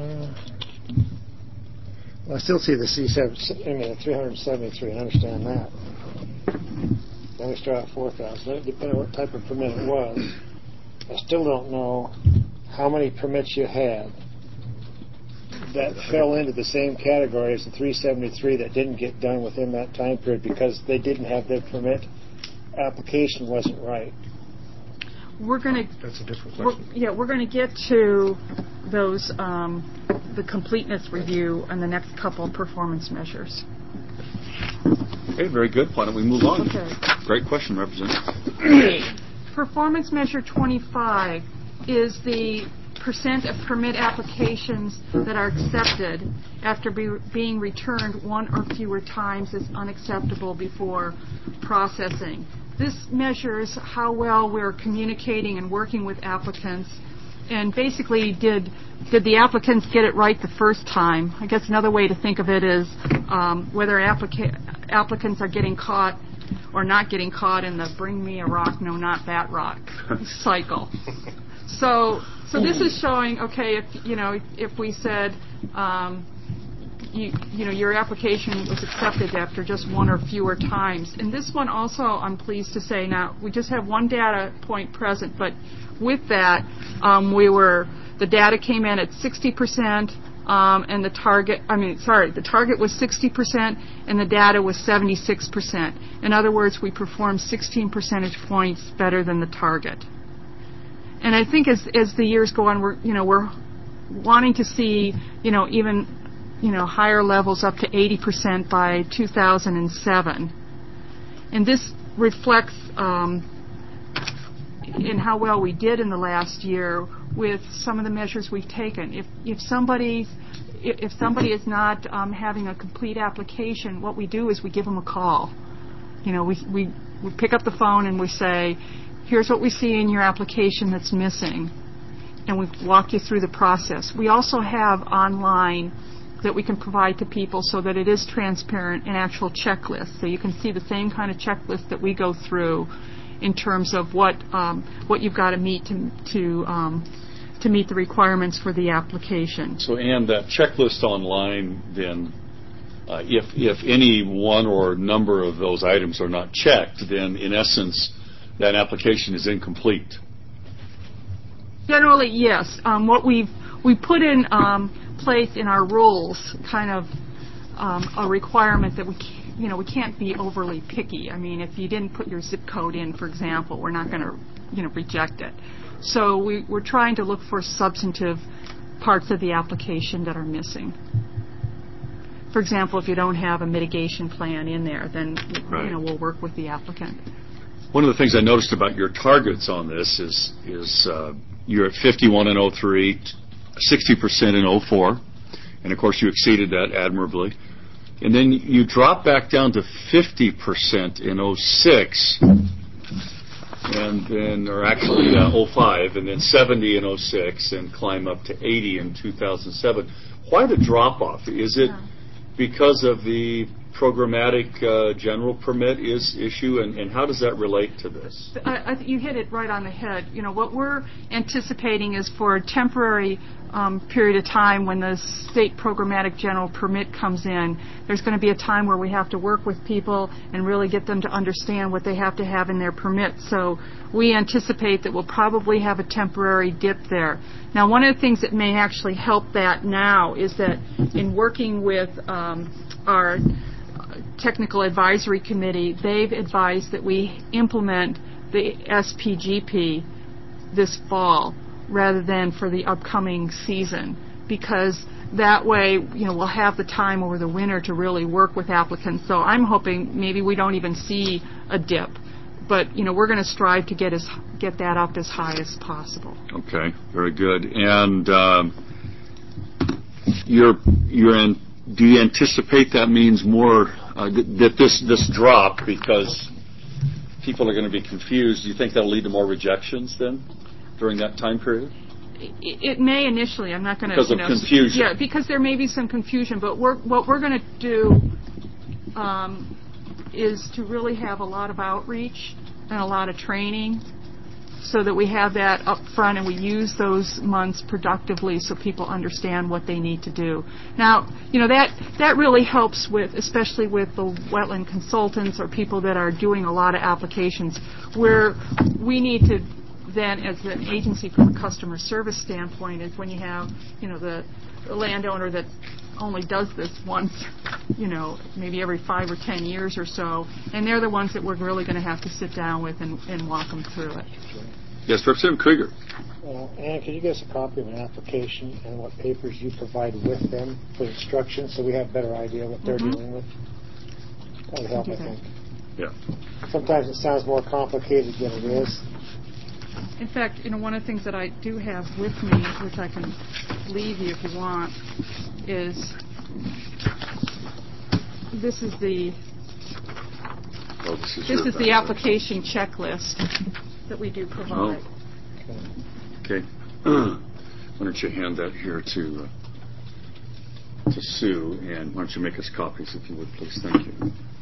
Well, I still see the C7, 373, I understand that. Then we start at 4,000. Depending on what type of permit it was, I still don't know how many permits you had that fell into the same category as the 373 that didn't get done within that time period because they didn't have their permit application wasn't right. That's a different question. We're going to get to those, the completeness review and the next couple of performance measures. Okay, very good. Why don't we move on? Okay. Great question, Representative. Performance measure 25 is the percent of permit applications that are accepted after being returned one or fewer times as unacceptable before processing. This measures how well we're communicating and working with applicants, and basically did the applicants get it right the first time. I guess another way to think of it is whether applicants are getting caught or not getting caught in the bring me a rock, no, not that rock cycle. So this is showing, okay, if we said, your application was accepted after just one or fewer times. And this one also, I'm pleased to say, now we just have one data point present, but with that, the data came in at 60%, and the target was 60%, and the data was 76%. In other words, we performed 16 percentage points better than the target. And I think as the years go on, we're wanting to see, even higher levels up to 80% by 2007. And this reflects in how well we did in the last year with some of the measures we've taken. If somebody is not having a complete application, what we do is we give them a call. We pick up the phone and we say, here's what we see in your application that's missing. And we walk you through the process. We also have online that we can provide to people so that it is transparent, an actual checklist. So you can see the same kind of checklist that we go through in terms of what you've got to meet to meet the requirements for the application. So, Ann, that checklist online, then, if any one or number of those items are not checked, then in essence, that application is incomplete. Generally, yes. What we put in place in our rules, kind of a requirement that we can't be overly picky. I mean, if you didn't put your zip code in, for example, we're not going to reject it. So we're trying to look for substantive parts of the application that are missing. For example, if you don't have a mitigation plan in there, then Right. we'll work with the applicant. One of the things I noticed about your targets on this is you're at 51 in 03, 60% in 04, and of course you exceeded that admirably. And then you drop back down to 50% in 06, and then, or actually 05, and then 70 in 06, and climb up to 80 in 2007. Why the drop-off? Is it because of the programmatic general permit issue, and how does that relate to this? You hit it right on the head. What we're anticipating is for a temporary period of time when the state programmatic general permit comes in, there's going to be a time where we have to work with people and really get them to understand what they have to have in their permit. So we anticipate that we'll probably have a temporary dip there. Now, one of the things that may actually help that now is that in working with our technical advisory committee, they've advised that we implement the SPGP this fall rather than for the upcoming season, because that way, we'll have the time over the winter to really work with applicants. So I'm hoping maybe we don't even see a dip, but we're going to strive to get that up as high as possible. Okay, very good. And do you anticipate that means more that this drop, because people are going to be confused? Do you think that'll lead to more rejections then during that time period? It may initially. I'm not going to because of confusion. Yeah, because there may be some confusion. But what we're going to do is to really have a lot of outreach and a lot of training, so that we have that up front and we use those months productively so people understand what they need to do. Now, that really helps with, especially with the wetland consultants or people that are doing a lot of applications, where we need to then, as an agency from a customer service standpoint, is when you have, the landowner that only does this once, maybe every 5 or 10 years or so, and they're the ones that we're really going to have to sit down with and walk them through it. Yes, Representative Krieger. Ann, could you give us a copy of an application and what papers you provide with them for instructions, so we have a better idea what they're dealing with? That would help, I think. Yeah. Sometimes it sounds more complicated than it is. In fact, one of the things that I do have with me, which I can leave you if you want, is this is the application checklist that we do provide. Oh. Okay. Why don't you hand that here to Sue, and why don't you make us copies if you would, please? Thank you.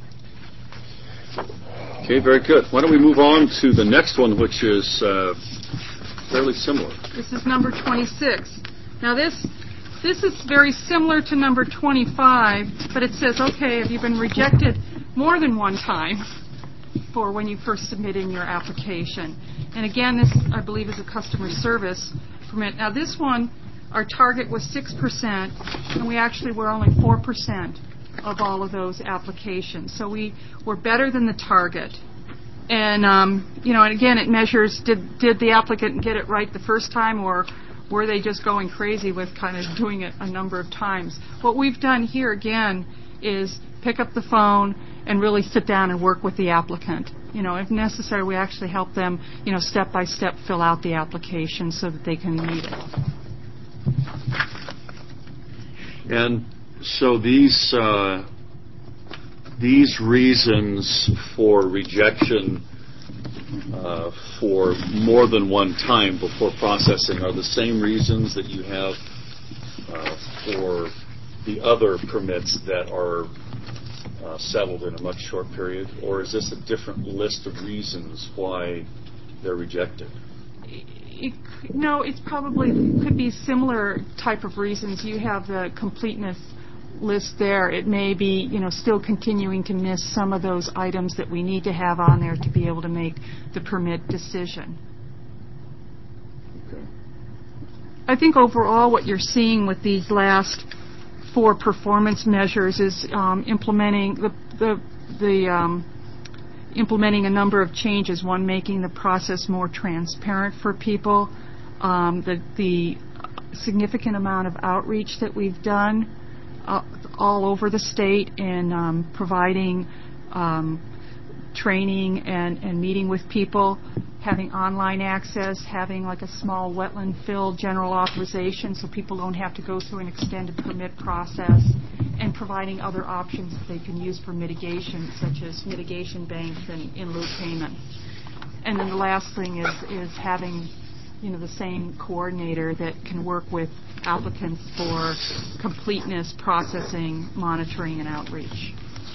Okay, very good. Why don't we move on to the next one, which is fairly similar. This is number 26. Now this is very similar to number 25, but it says, okay, have you been rejected more than one time for when you first submit in your application? And again, this, I believe, is a customer service permit. Now this one, our target was 6%, and we actually were only 4% of all of those applications. So we were better than the target. And, and again, it measures, did the applicant get it right the first time, or were they just going crazy with kind of doing it a number of times? What we've done here, again, is pick up the phone and really sit down and work with the applicant. If necessary, we actually help them, step by step fill out the application so that they can meet it. And so these reasons for rejection for more than one time before processing are the same reasons that you have for the other permits that are settled in a much short period, or is this a different list of reasons why they're rejected? No, it's probably could be similar type of reasons. You have the completeness list there. It may be, still continuing to miss some of those items that we need to have on there to be able to make the permit decision. Okay. I think overall what you're seeing with these last 4 performance measures is implementing implementing a number of changes. One, making the process more transparent for people. The significant amount of outreach that we've done. all over the state in providing training and meeting with people, having online access, having like a small wetland fill general authorization so people don't have to go through an extended permit process, and providing other options that they can use for mitigation, such as mitigation banks and in lieu payments. And then the last thing is having the same coordinator that can work with applicants for completeness, processing, monitoring, and outreach.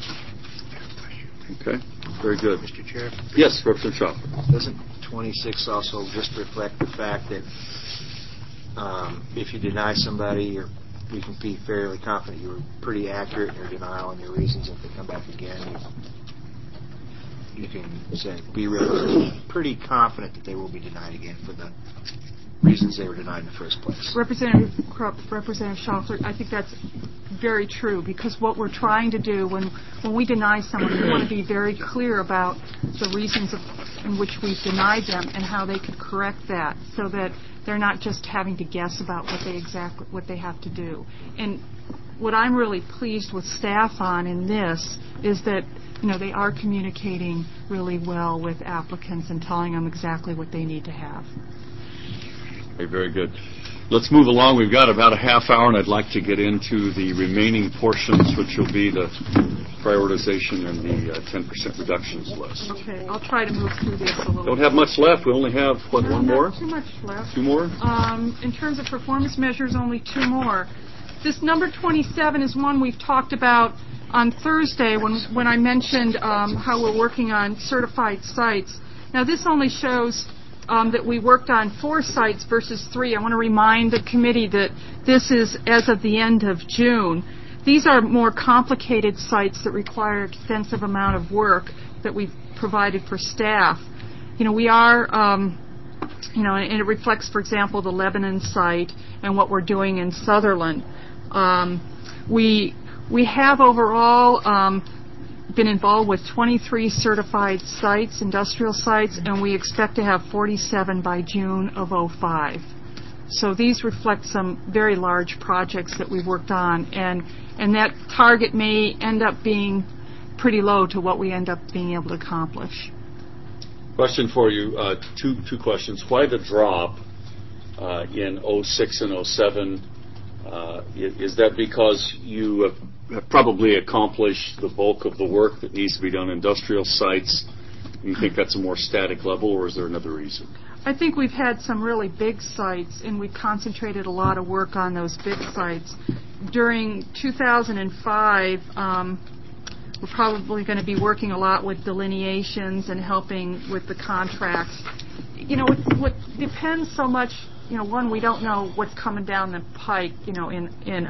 Okay, very good. Mr. Chair? Yes, Representative Shaw. Doesn't 26 also just reflect the fact that if you deny somebody, you can be fairly confident you were pretty accurate in your denial and your reasons? If they come back again, you can say, be really pretty confident that they will be denied again for the reasons they were denied in the first place. Representative Schaufler, I think that's very true, because what we're trying to do when we deny someone, we want to be very clear about the reasons in which we've denied them and how they could correct that, so that they're not just having to guess about what they have to do. And what I'm really pleased with staff on in this is that they are communicating really well with applicants and telling them exactly what they need to have. Okay, very good. Let's move along. We've got about a half hour, and I'd like to get into the remaining portions, which will be the prioritization and the 10% reductions list. Okay, I'll try to move through this a little. Don't have much left. We only have, one more? Not too much left. Two more? In terms of performance measures, only two more. This number 27 is one we've talked about on Thursday when I mentioned how we're working on certified sites. Now, this only shows that we worked on 4 sites versus 3. I want to remind the committee that this is as of the end of June. These are more complicated sites that require extensive amount of work that we've provided for staff. We are, and it reflects, for example, the Lebanon site and what we're doing in Sutherland. We have overall been involved with 23 certified sites, industrial sites, and we expect to have 47 by June of 2005. So these reflect some very large projects that we've worked on, and that target may end up being pretty low to what we end up being able to accomplish. Question for you, two questions. Why the drop in 06 and 07? Is that because you have probably accomplished the bulk of the work that needs to be done in industrial sites? You think that's a more static level, or is there another reason? I think we've had some really big sites, and we've concentrated a lot of work on those big sites. During 2005, we're probably going to be working a lot with delineations and helping with the contracts. What depends so much, one, we don't know what's coming down the pike, in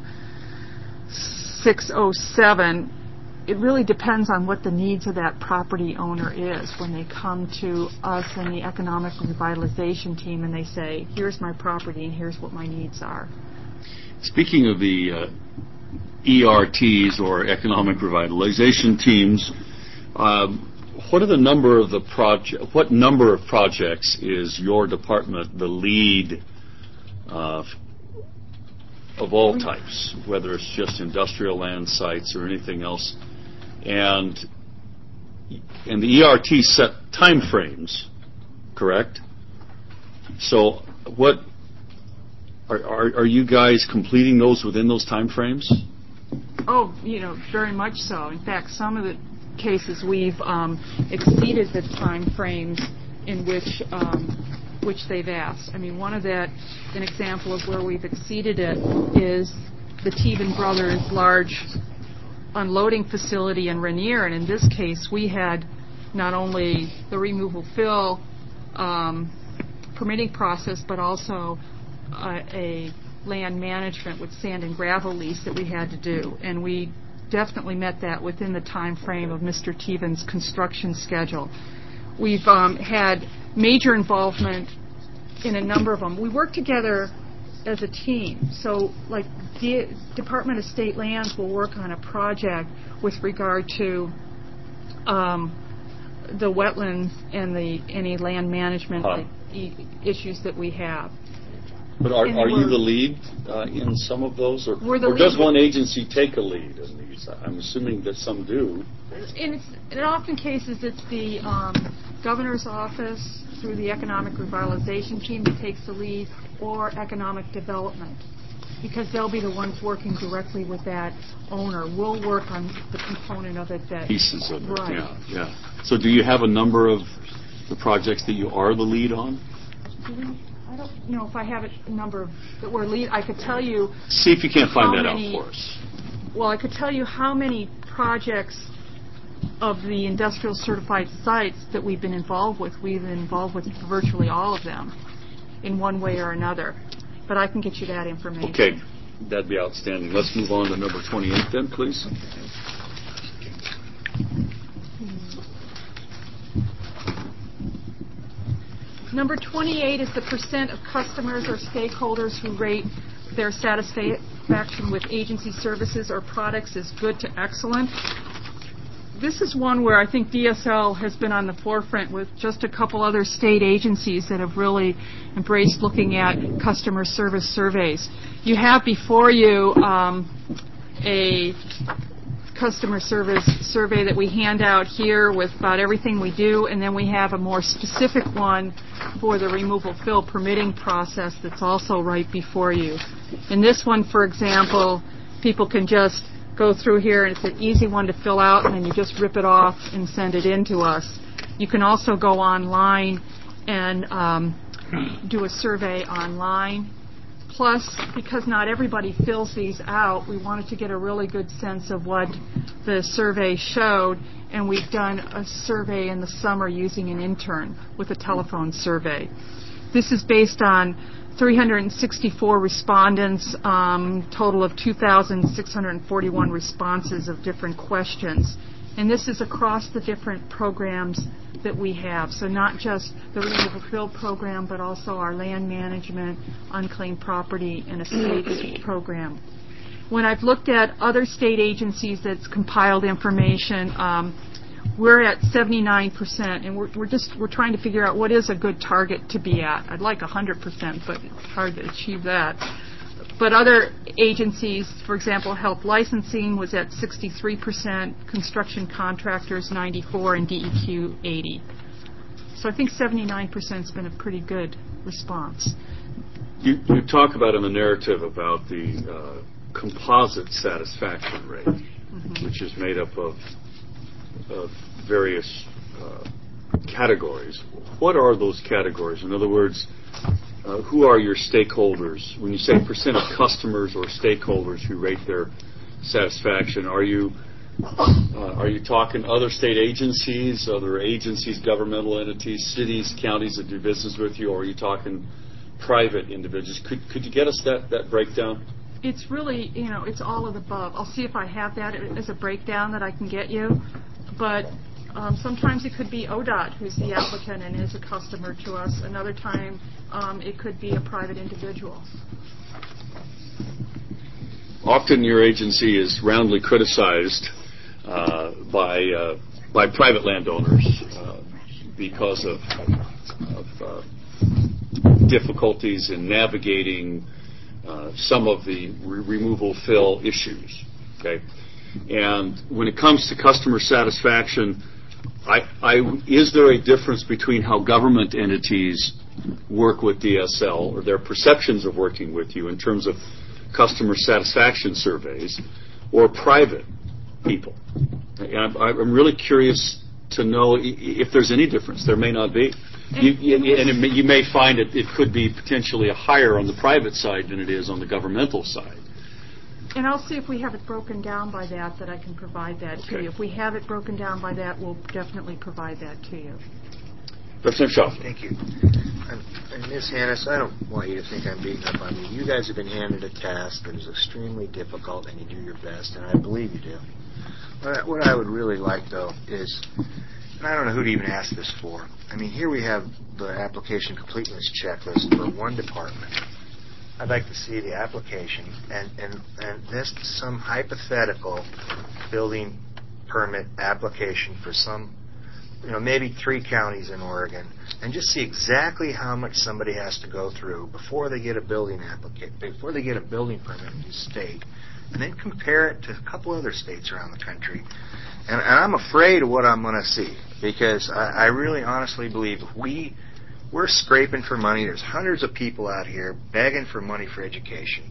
06, 07. It really depends on what the needs of that property owner is when they come to us and the economic revitalization team and they say, here's my property and here's what my needs are. Speaking of the ERTs, or economic revitalization teams, what number of projects is your department the lead of all types, whether it's just industrial land sites or anything else? And the ERT set time frames, correct? So what are you guys completing those within those time frames? Oh, very much so. In fact, some of the cases we've exceeded the time frames in which they've asked. I mean, an example of where we've exceeded it is the Teven Brothers large unloading facility in Rainier, and in this case we had not only the removal fill permitting process, but also a land management with sand and gravel lease that we had to do, and we definitely met that within the time frame of Mr. Teven's construction schedule. We've had major involvement in a number of them. We work together as a team. So, like, the Department of State Lands will work on a project with regard to the wetlands and any land management issues that we have. But are And you we're- the lead in some of those, or We're the does lead. one agency take a lead in these? I'm assuming that some do. In often cases, it's the governor's office through the economic revitalization team that takes the lead, or economic development, because they'll be the ones working directly with that owner. We'll work on the component of it that... Pieces of it, Right. yeah. So do you have a number of the projects that you are the lead on? I don't know if I have a number of that we're lead. I could tell you... See if you can't find how that many- out for us. Well, I could tell you how many projects of the industrial certified sites that we've been involved with. We've been involved with virtually all of them in one way or another. But I can get you that information. Okay, that'd be outstanding. Let's move on to number 28 then, please. Number 28 is the percent of customers or stakeholders who rate their satisfaction with agency services or products as good to excellent. This is one where I think DSL has been on the forefront with just a couple other state agencies that have really embraced looking at customer service surveys. You have before you a customer service survey that we hand out here with about everything we do, and then we have a more specific one for the removal fill permitting process that's also right before you. In this one, for example, people can just go through here, and it's an easy one to fill out, and then you just rip it off and send it in to us. You can also go online and do a survey online. Plus, because not everybody fills these out, we wanted to get a really good sense of what the survey showed, and we've done a survey in the summer using an intern with a telephone survey. This is based on 364 respondents, total of 2,641 responses of different questions. And this is across the different programs that we have. So not just the Removal Fill program, but also our land management, unclaimed property, and estates program. When I've looked at other state agencies that's compiled information, we're at 79%, and we're trying to figure out what is a good target to be at. I'd like 100%, but it's hard to achieve that. But other agencies, for example, health licensing was at 63%, construction contractors 94%, and DEQ 80%. So I think 79% has been a pretty good response. You talk about in the narrative about the composite satisfaction rate, which is made up of various categories. What are those categories? In other words, who are your stakeholders? When you say percent of customers or stakeholders who rate their satisfaction, are you talking other state agencies, governmental entities, cities, counties that do business with you, or are you talking private individuals? Could you get us that breakdown? It's really, it's all of the above. I'll see if I have that as a breakdown that I can get you. But sometimes it could be ODOT, who's the applicant and is a customer to us. Another time it could be a private individual. Often your agency is roundly criticized by private landowners because of difficulties in navigating some of the removal fill issues. Okay, and when it comes to customer satisfaction, is there a difference between how government entities work with DSL or their perceptions of working with you in terms of customer satisfaction surveys or private people? And I'm really curious to know if there's any difference. There may not be. You may find it could be potentially higher on the private side than it is on the governmental side. And I'll see if we have it broken down by that I can provide that to you. If we have it broken down by that, we'll definitely provide that to you. Representative Shaw. Thank you. And Ms. Hannes, I don't want you to think I'm beating up on you. You guys have been handed a task that is extremely difficult, and you do your best, and I believe you do. What I would really like, though, is, and I don't know who to even ask this for. I mean, here we have the application completeness checklist for one department. I'd like to see the application and this some hypothetical building permit application for some, maybe 3 counties in Oregon and just see exactly how much somebody has to go through before they get a building before they get a building permit in this state, and then compare it to a couple other states around the country. And I'm afraid of what I'm going to see, because I really honestly believe if we're scraping for money. There's hundreds of people out here begging for money for education.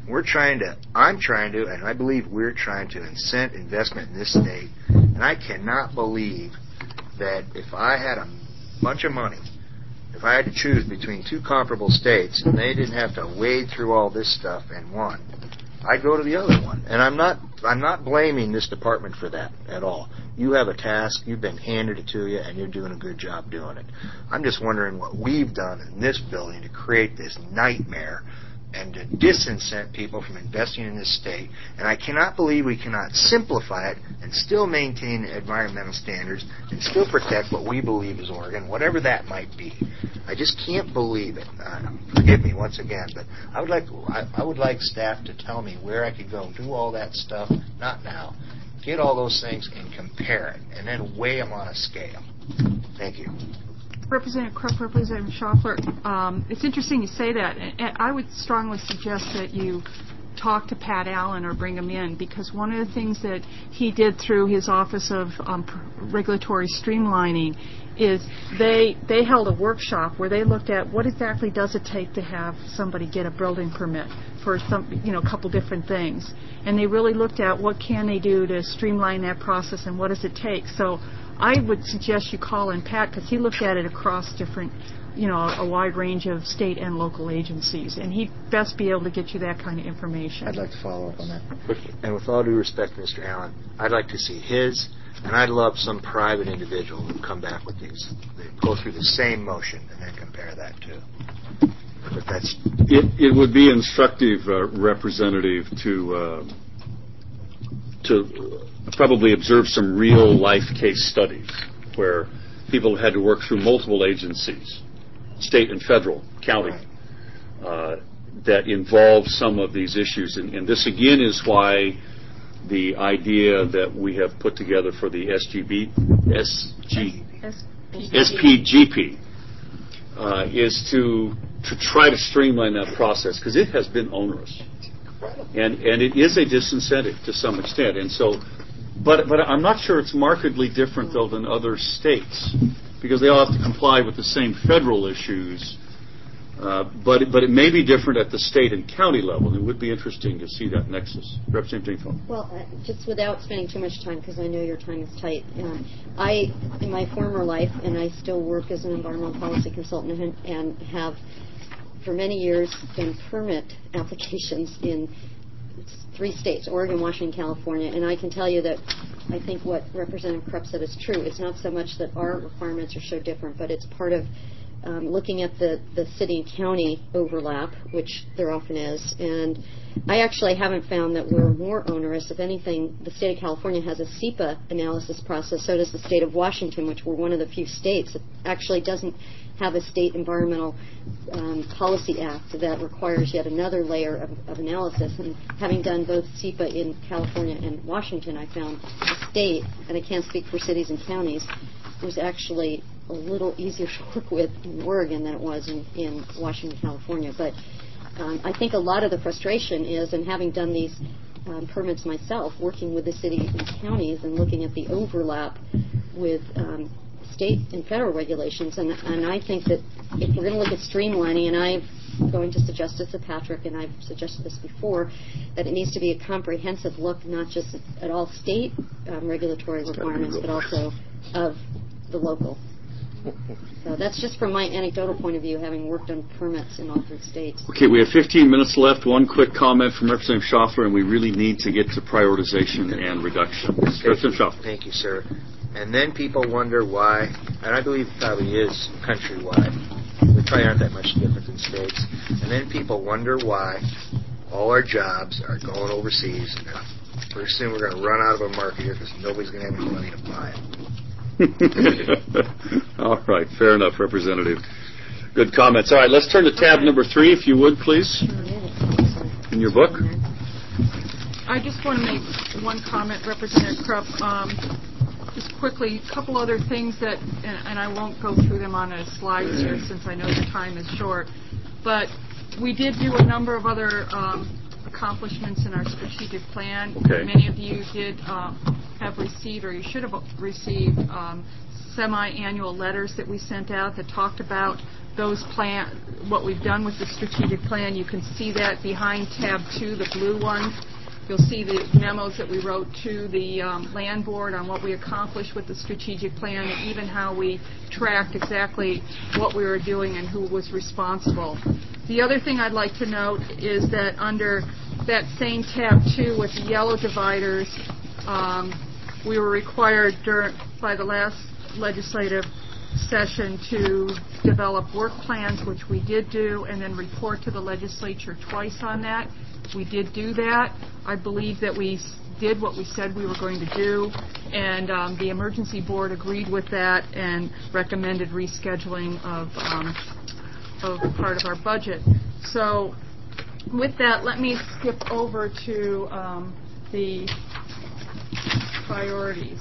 I'm trying to, and I believe we're trying to incent investment in this state. And I cannot believe that if I had a bunch of money, if I had to choose between two comparable states and they didn't have to wade through all this stuff and one, I'd go to the other one. And I'm not blaming this department for that at all. You have a task, you've been handed it to you, and you're doing a good job doing it. I'm just wondering what we've done in this building to create this nightmare and to disincent people from investing in this state. And I cannot believe we cannot simplify it and still maintain environmental standards and still protect what we believe is Oregon, whatever that might be. I just can't believe it. Forgive me once again, but I would like staff to tell me where I could go do all that stuff, not now. Get all those things and compare it, and then weigh them on a scale. Thank you. Representative Krupp, Representative Schaffler, it's interesting you say that. And I would strongly suggest that you talk to Pat Allen or bring him in, because one of the things that he did through his Office of Regulatory Streamlining is they held a workshop where they looked at what exactly does it take to have somebody get a building permit for a couple different things. And they really looked at what can they do to streamline that process and what does it take. So I would suggest you call in Pat, because he looked at it across different, a wide range of state and local agencies, and he'd best be able to get you that kind of information. I'd like to follow up on that. And with all due respect, Mr. Allen, I'd like to see his, and I'd love some private individual who come back with these. They go through the same motion and then compare that too. But that's it would be instructive, Representative, to probably observe some real life case studies where people have had to work through multiple agencies, state and federal, county, that involve some of these issues. And this again is why the idea that we have put together for the SPGP is to try to streamline that process, because it has been onerous. And it is a disincentive to some extent. And so, but I'm not sure it's markedly different, though, than other states, because they all have to comply with the same federal issues. But it may be different at the state and county level. It would be interesting to see that nexus. Representative Dingfeld. Well, just without spending too much time, because I know your time is tight, I, in my former life, and I still work as an environmental policy consultant and have for many years done permit applications in 3 states, Oregon, Washington, California, and I can tell you that I think what Representative Krupp said is true. It's not so much that our requirements are so different, but it's part of looking at the city and county overlap, which there often is. And I actually haven't found that we're more onerous. If anything, the state of California has a SEPA analysis process. So does the state of Washington, which we're one of the few states that actually doesn't have a state environmental policy act that requires yet another layer of analysis. And having done both SEPA in California and Washington, I found the state, and I can't speak for cities and counties, was actually a little easier to work with in Oregon than it was in Washington, California. But I think a lot of the frustration is, and having done these permits myself, working with the cities and counties and looking at the overlap with state and federal regulations, and I think that if we're going to look at streamlining, and I'm going to suggest this to Patrick, and I've suggested this before, that it needs to be a comprehensive look, not just at all state regulatory requirements, but also of the local. So that's just from my anecdotal point of view, having worked on permits in all 3 states. Okay, we have 15 minutes left. One quick comment from Representative Schaffler, and we really need to get to prioritization and reduction. Representative Schaffler. Thank you, sir. And then people wonder why, and I believe it probably is countrywide. We probably aren't that much different than states. And then people wonder why all our jobs are going overseas. And pretty soon we're going to run out of a market here because nobody's going to have any money to buy it. All right, fair enough, Representative. Good comments. All right, let's turn to tab number 3, if you would, please, in your book. I just want to make one comment, Representative Krupp. just quickly, a couple other things that, and I won't go through them on a slide here since I know the time is short, but we did do a number of other accomplishments in our strategic plan. Okay. Many of you did have received, or you should have received, semi-annual letters that we sent out that talked about those what we've done with the strategic plan. You can see that behind tab 2, the blue ones. You'll see the memos that we wrote to the land board on what we accomplished with the strategic plan, and even how we tracked exactly what we were doing and who was responsible. The other thing I'd like to note is that under that same tab 2 with the yellow dividers, we were required by the last legislative session to develop work plans, which we did do, and then report to the legislature twice on that. We did do that. I believe that we did what we said we were going to do, and the emergency board agreed with that and recommended rescheduling of part of our budget. So with that, let me skip over to the priorities.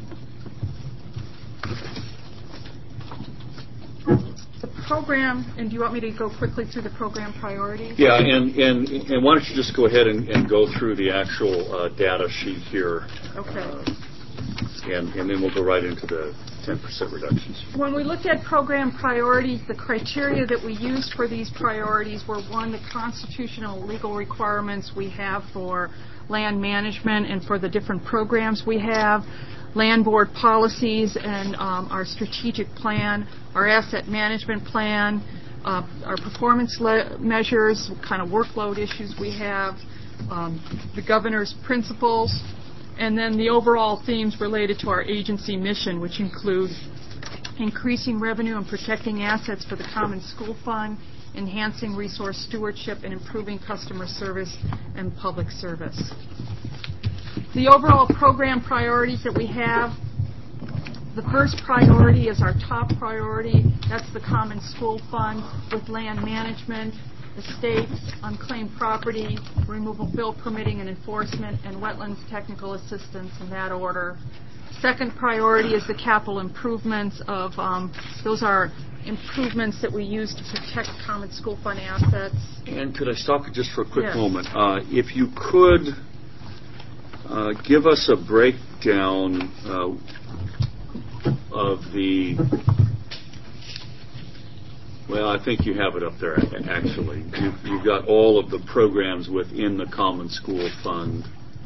The program, and do you want me to go quickly through the program priorities? Yeah, and why don't you just go ahead and go through the actual data sheet here. Okay. And then we'll go right into the 10% reductions. When we looked at program priorities, the criteria that we used for these priorities were, one, the constitutional legal requirements we have for land management and for the different programs we have, land board policies and our strategic plan, our asset management plan, our performance measures, what kind of workload issues we have, the governor's principles, and then the overall themes related to our agency mission, which include increasing revenue and protecting assets for the Common School Fund, enhancing resource stewardship, and improving customer service and public service. The overall program priorities that we have, the first priority is our top priority. That's the Common School Fund with land management, estates, unclaimed property, removal bill permitting and enforcement, and wetlands technical assistance in that order. Second priority is the capital improvements of, those are improvements that we use to protect Common School Fund assets. And could I stop you just for a quick Yes. moment? If you could give us a breakdown of the, well, I think you have it up there, actually. You've got all of the programs within the Common School Fund.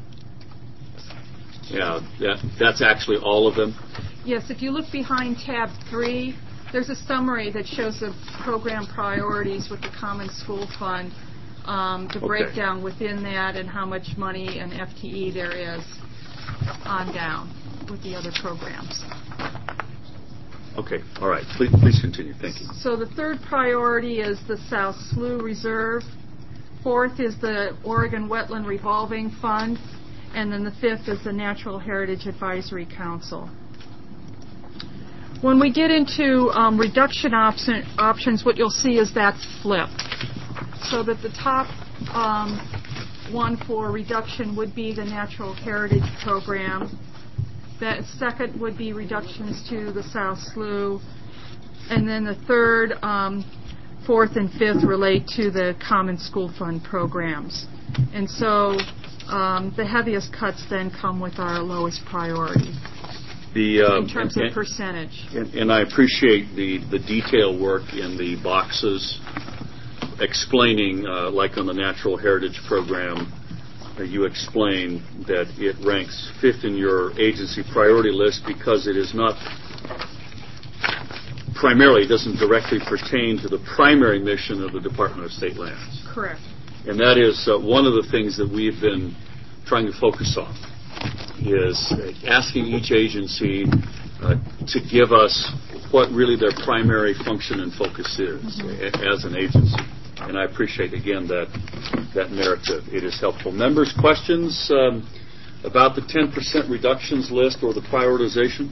Yeah, that's actually all of them? Yes, if you look behind tab 3, there's a summary that shows the program priorities with the Common School Fund, the breakdown within that and how much money and FTE there is on down with the other programs. Okay, all right. Please continue. Thank you. So the third priority is the South Slough Reserve. Fourth is the Oregon Wetland Revolving Fund. And then the fifth is the Natural Heritage Advisory Council. When we get into reduction options, what you'll see is that's flipped. So that the top one for reduction would be the Natural Heritage Program. The second would be reductions to the South Slough. And then the third, fourth, and fifth relate to the Common School Fund programs. And so the heaviest cuts then come with our lowest priority in terms of percentage. And I appreciate the detail work in the boxes explaining, like on the Natural Heritage Program, you explain that it ranks fifth in your agency priority list because it is not primarily, it doesn't directly pertain to the primary mission of the Department of State Lands. Correct. And that is one of the things that we've been trying to focus on, is asking each agency to give us what really their primary function and focus is as an agency. And I appreciate, again, that narrative. It is helpful. Members, questions about the 10% reductions list or the prioritization?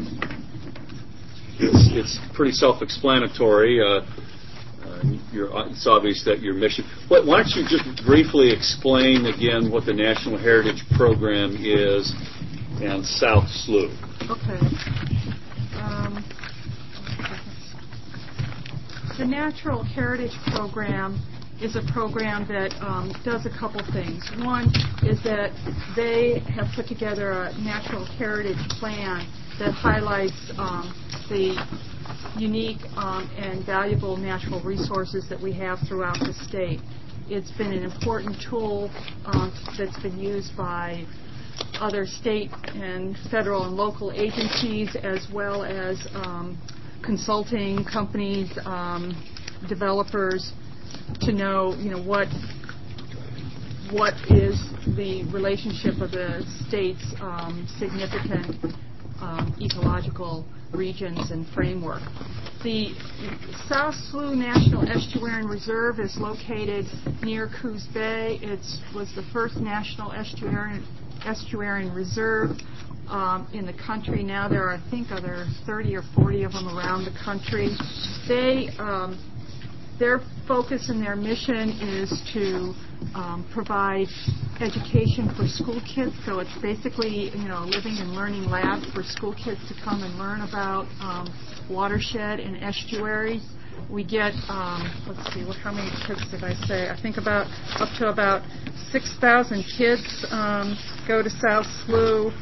It's pretty self-explanatory. It's obvious that your mission. Why don't you just briefly explain again what the National Heritage Program is and South Slough? Okay. The Natural Heritage Program is a program that does a couple things. One is that they have put together a natural heritage plan that highlights the unique and valuable natural resources that we have throughout the state. It's been an important tool that's been used by other state and federal and local agencies, as well as consulting companies, developers, to know, what is the relationship of the state's significant ecological regions and framework. The South Slough National Estuarine Reserve is located near Coos Bay. It was the first national estuarine reserve in the country. Now there are, I think, other 30 or 40 of them around the country. Their focus and their mission is to provide education for school kids. So it's basically, a living and learning lab for school kids to come and learn about watershed and estuaries. We get, let's see, how many kids did I say? I think up to about 6,000 kids go to South Slough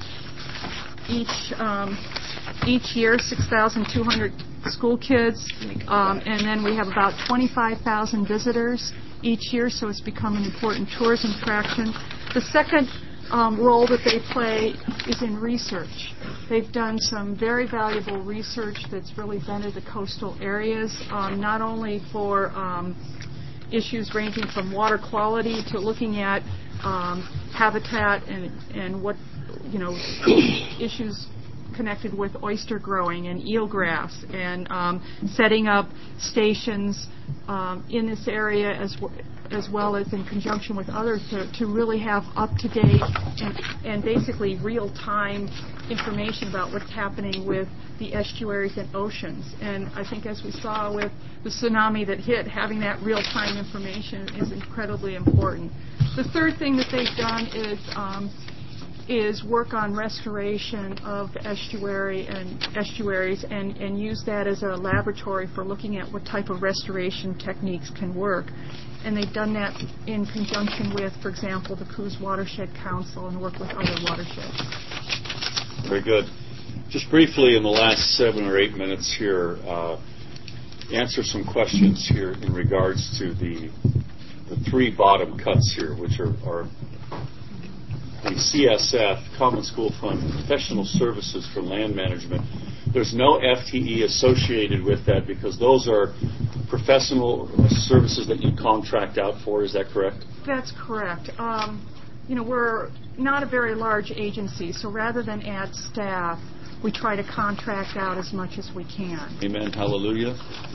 each year, 6,200 school kids, and then we have about 25,000 visitors each year, so it's become an important tourism attraction. The second role that they play is in research. They've done some very valuable research that's really been in the coastal areas, not only for issues ranging from water quality to looking at habitat and what, issues connected with oyster growing and eelgrass, and setting up stations in this area as well as in conjunction with others to really have up-to-date and basically real-time information about what's happening with the estuaries and oceans. And I think, as we saw with the tsunami that hit, having that real-time information is incredibly important. The third thing that they've done is work on restoration of estuaries and use that as a laboratory for looking at what type of restoration techniques can work. And they've done that in conjunction with, for example, the Coos Watershed Council, and work with other watersheds. Very good. Just briefly, in the last 7 or 8 minutes here, answer some questions here in regards to the 3 bottom cuts here, which are the CSF, Common School Fund, Professional Services for Land Management. There's no FTE associated with that because those are professional services that you contract out for. Is that correct? That's correct. We're not a very large agency, so rather than add staff, we try to contract out as much as we can. Amen. Hallelujah.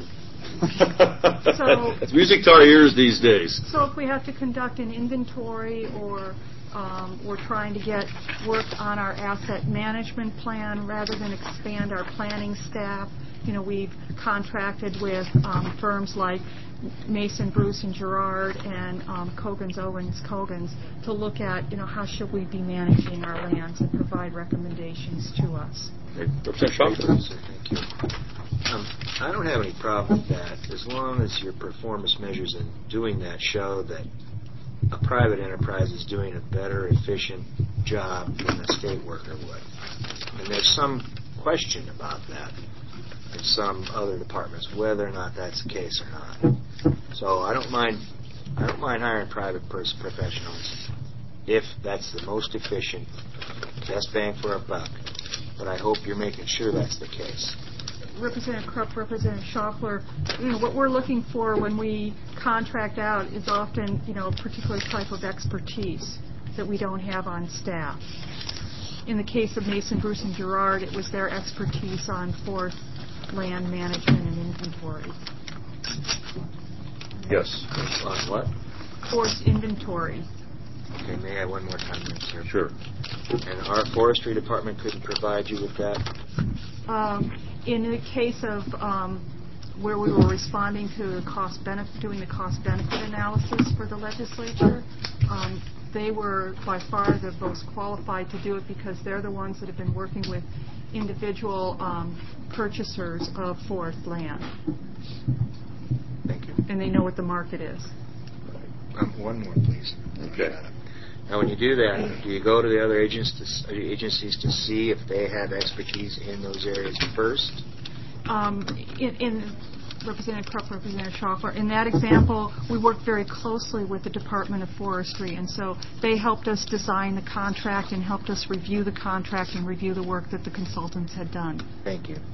So it's music to our ears these days. So if we have to conduct an inventory, or we're trying to get work on our asset management plan, rather than expand our planning staff, we've contracted with firms like Mason, Bruce, and Gerard, and Coggins, Owens, Coggins, to look at, how should we be managing our lands and provide recommendations to us. Thank you. I don't have any problem with that, as long as your performance measures in doing that show that a private enterprise is doing a better, efficient job than a state worker would. And there's some question about that in some other departments, whether or not that's the case or not. So I don't mind hiring private professionals if that's the most efficient, best bang for a buck. But I hope you're making sure that's the case. Representative Krupp, Representative Schaffler, what we're looking for when we contract out is often, a particular type of expertise that we don't have on staff. In the case of Mason, Bruce, and Gerard, it was their expertise on forest land management and inventory. Yes. On what? Forest inventory. Okay, may I have one more time, sir? Sure. And our forestry department couldn't provide you with that? In the case of where we were responding to doing the cost-benefit analysis for the legislature, they were by far the most qualified to do it because they're the ones that have been working with individual purchasers of forest land. Thank you. And they know what the market is. One more, please. Okay. Now, when you do that, do you go to the other agencies to see if they have expertise in those areas first? In Representative Krupp, Representative Schaufler, in that example, we worked very closely with the Department of Forestry, and so they helped us design the contract and helped us review the contract and review the work that the consultants had done. Thank you.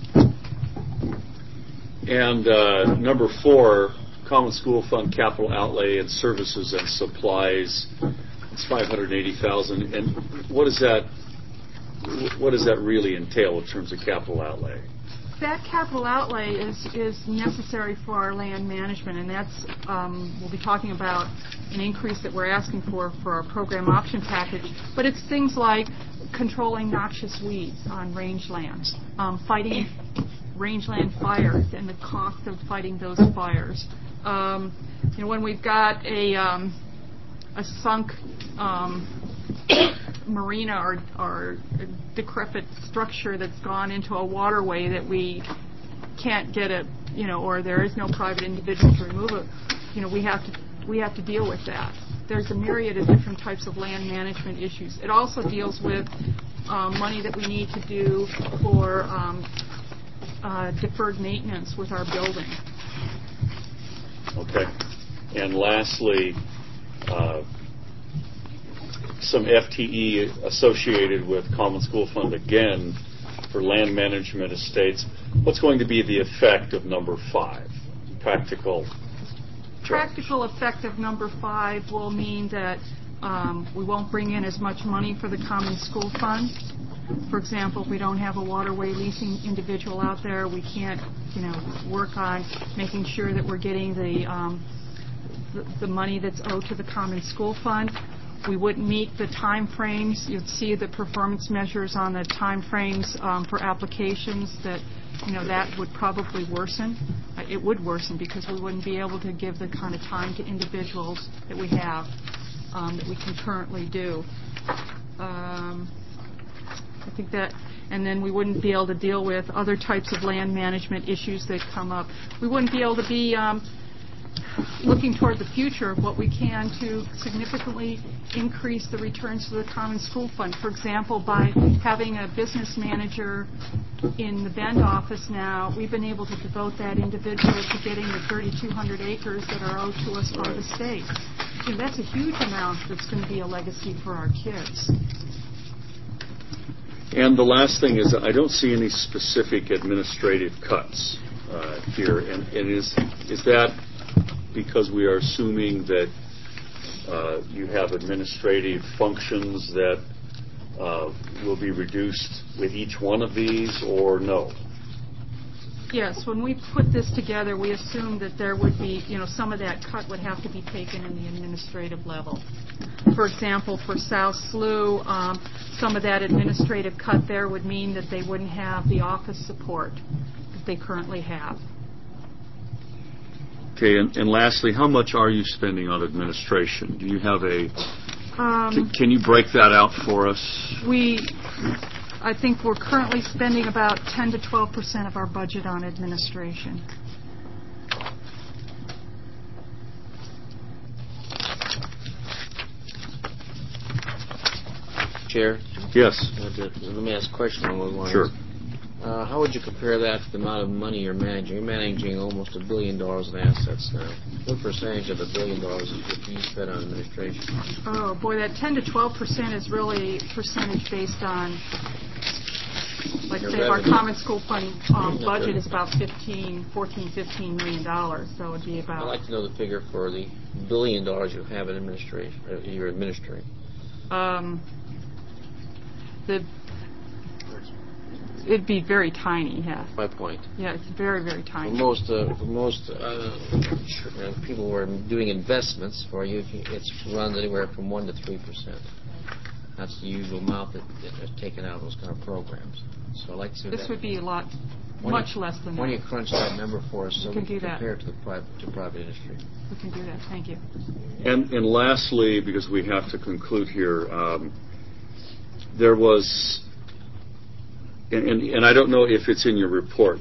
And number 4, Common School Fund capital outlay and services and supplies. It's $580,000. And what does that really entail in terms of capital outlay? That capital outlay is necessary for our land management, and that's we'll be talking about an increase that we're asking for our program option package. But it's things like controlling noxious weeds on rangelands, fighting rangeland fires and the cost of fighting those fires. When we've got a sunk marina or decrepit structure that's gone into a waterway that we can't get or there is no private individual to remove it, we have to deal with that. There's a myriad of different types of land management issues. It also deals with money that we need to do for deferred maintenance with our building. Okay. And lastly, some FTE associated with Common School Fund again for land management estates. What's going to be the effect of number 5? Practical effect of number 5 will mean that we won't bring in as much money for the Common School Fund. For example, if we don't have a waterway leasing individual out there, we can't, work on making sure that we're getting the money that's owed to the Common School Fund. We wouldn't meet the time frames. You'd see the performance measures on the time frames for applications that would probably worsen. It would worsen because we wouldn't be able to give the kind of time to individuals that we have, that we can currently do. I think that, and then we wouldn't be able to deal with other types of land management issues that come up. We wouldn't be able to be looking toward the future of what we can to significantly increase the returns to the Common School Fund. For example, by having a business manager in the Bend office now, we've been able to devote that individual to getting the 3,200 acres that are owed to us by the state. That's a huge amount that's going to be a legacy for our kids. And the last thing is I don't see any specific administrative cuts here. And is that because we are assuming that you have administrative functions that will be reduced with each one of these, or no? Yes, when we put this together, we assumed that there would be, some of that cut would have to be taken in the administrative level. For example, for South Slough, some of that administrative cut there would mean that they wouldn't have the office support that they currently have. Okay, and lastly, how much are you spending on administration? Do you have can you break that out for us? I think we're currently spending about 10 to 12% of our budget on administration. Chair? Yes. Let me ask a question along those lines. Sure. How would you compare that to the amount of money you're managing? You're managing almost $1 billion in assets now. What percentage of $1 billion is being spent on administration? Oh, boy, that 10 to 12% is really percentage based on, like say, our Common School Fund budget is about $15 million, so it would be about... I'd like to know the figure for the $1 billion you have in administration, you're administering. It'd be very tiny, yeah. My point. Yeah, it's very, very tiny. For most people who are doing investments for you, it's runs anywhere from 1% to 3%. That's the usual amount that is taken out of those kind of programs. So I'd like to see this would be a lot much less than Why don't that. you crunch that number for us so We we can do can that. compare it to private industry? We can do that. Thank you. And lastly, because we have to conclude here, there was, and I don't know if it's in your report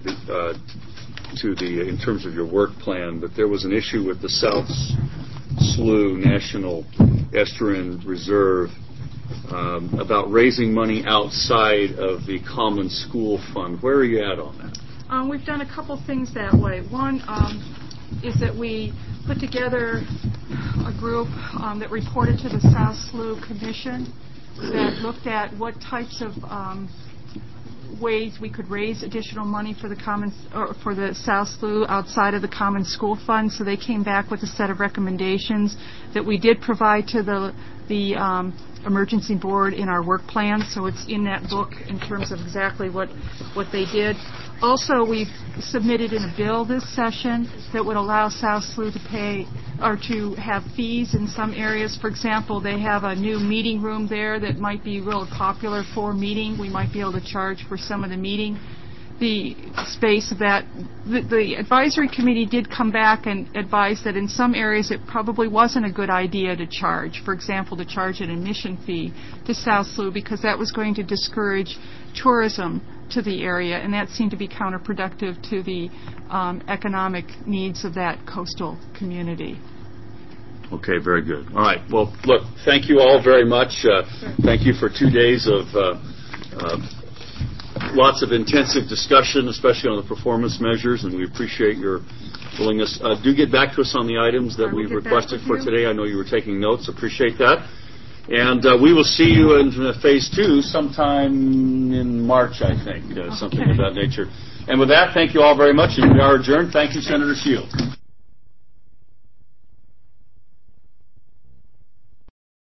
in terms of your work plan, but there was an issue with the South Slough National Estuarine Reserve about raising money outside of the Common School Fund. Where are you at on that? We've done a couple things that way. One is that we put together a group that reported to the South Slough Commission that looked at what types of ways we could raise additional money for the for the South Slough outside of the Common School Fund. So they came back with a set of recommendations that we did provide to the emergency board in our work plan. So it's in that book in terms of exactly what they did. Also, we've submitted in a bill this session that would allow South Slough to pay or to have fees in some areas. For example, they have a new meeting room there that might be real popular for meeting. We might be able to charge for some of the meeting. The space of that. The advisory committee did come back and advise that in some areas it probably wasn't a good idea to charge. For example, to charge an admission fee to South Slough because that was going to discourage tourism to the area, and that seemed to be counterproductive to the economic needs of that coastal community. Okay, very good. All right. Well, look, thank you all very much. Thank you for 2 days of lots of intensive discussion, especially on the performance measures, and we appreciate your willingness. Do get back to us on the items that we've requested for today. I know you were taking notes. Appreciate that. And we will see you in Phase 2 sometime in March, I think, something of that nature. And with that, thank you all very much, and we are adjourned. Thank you, Senator Shields.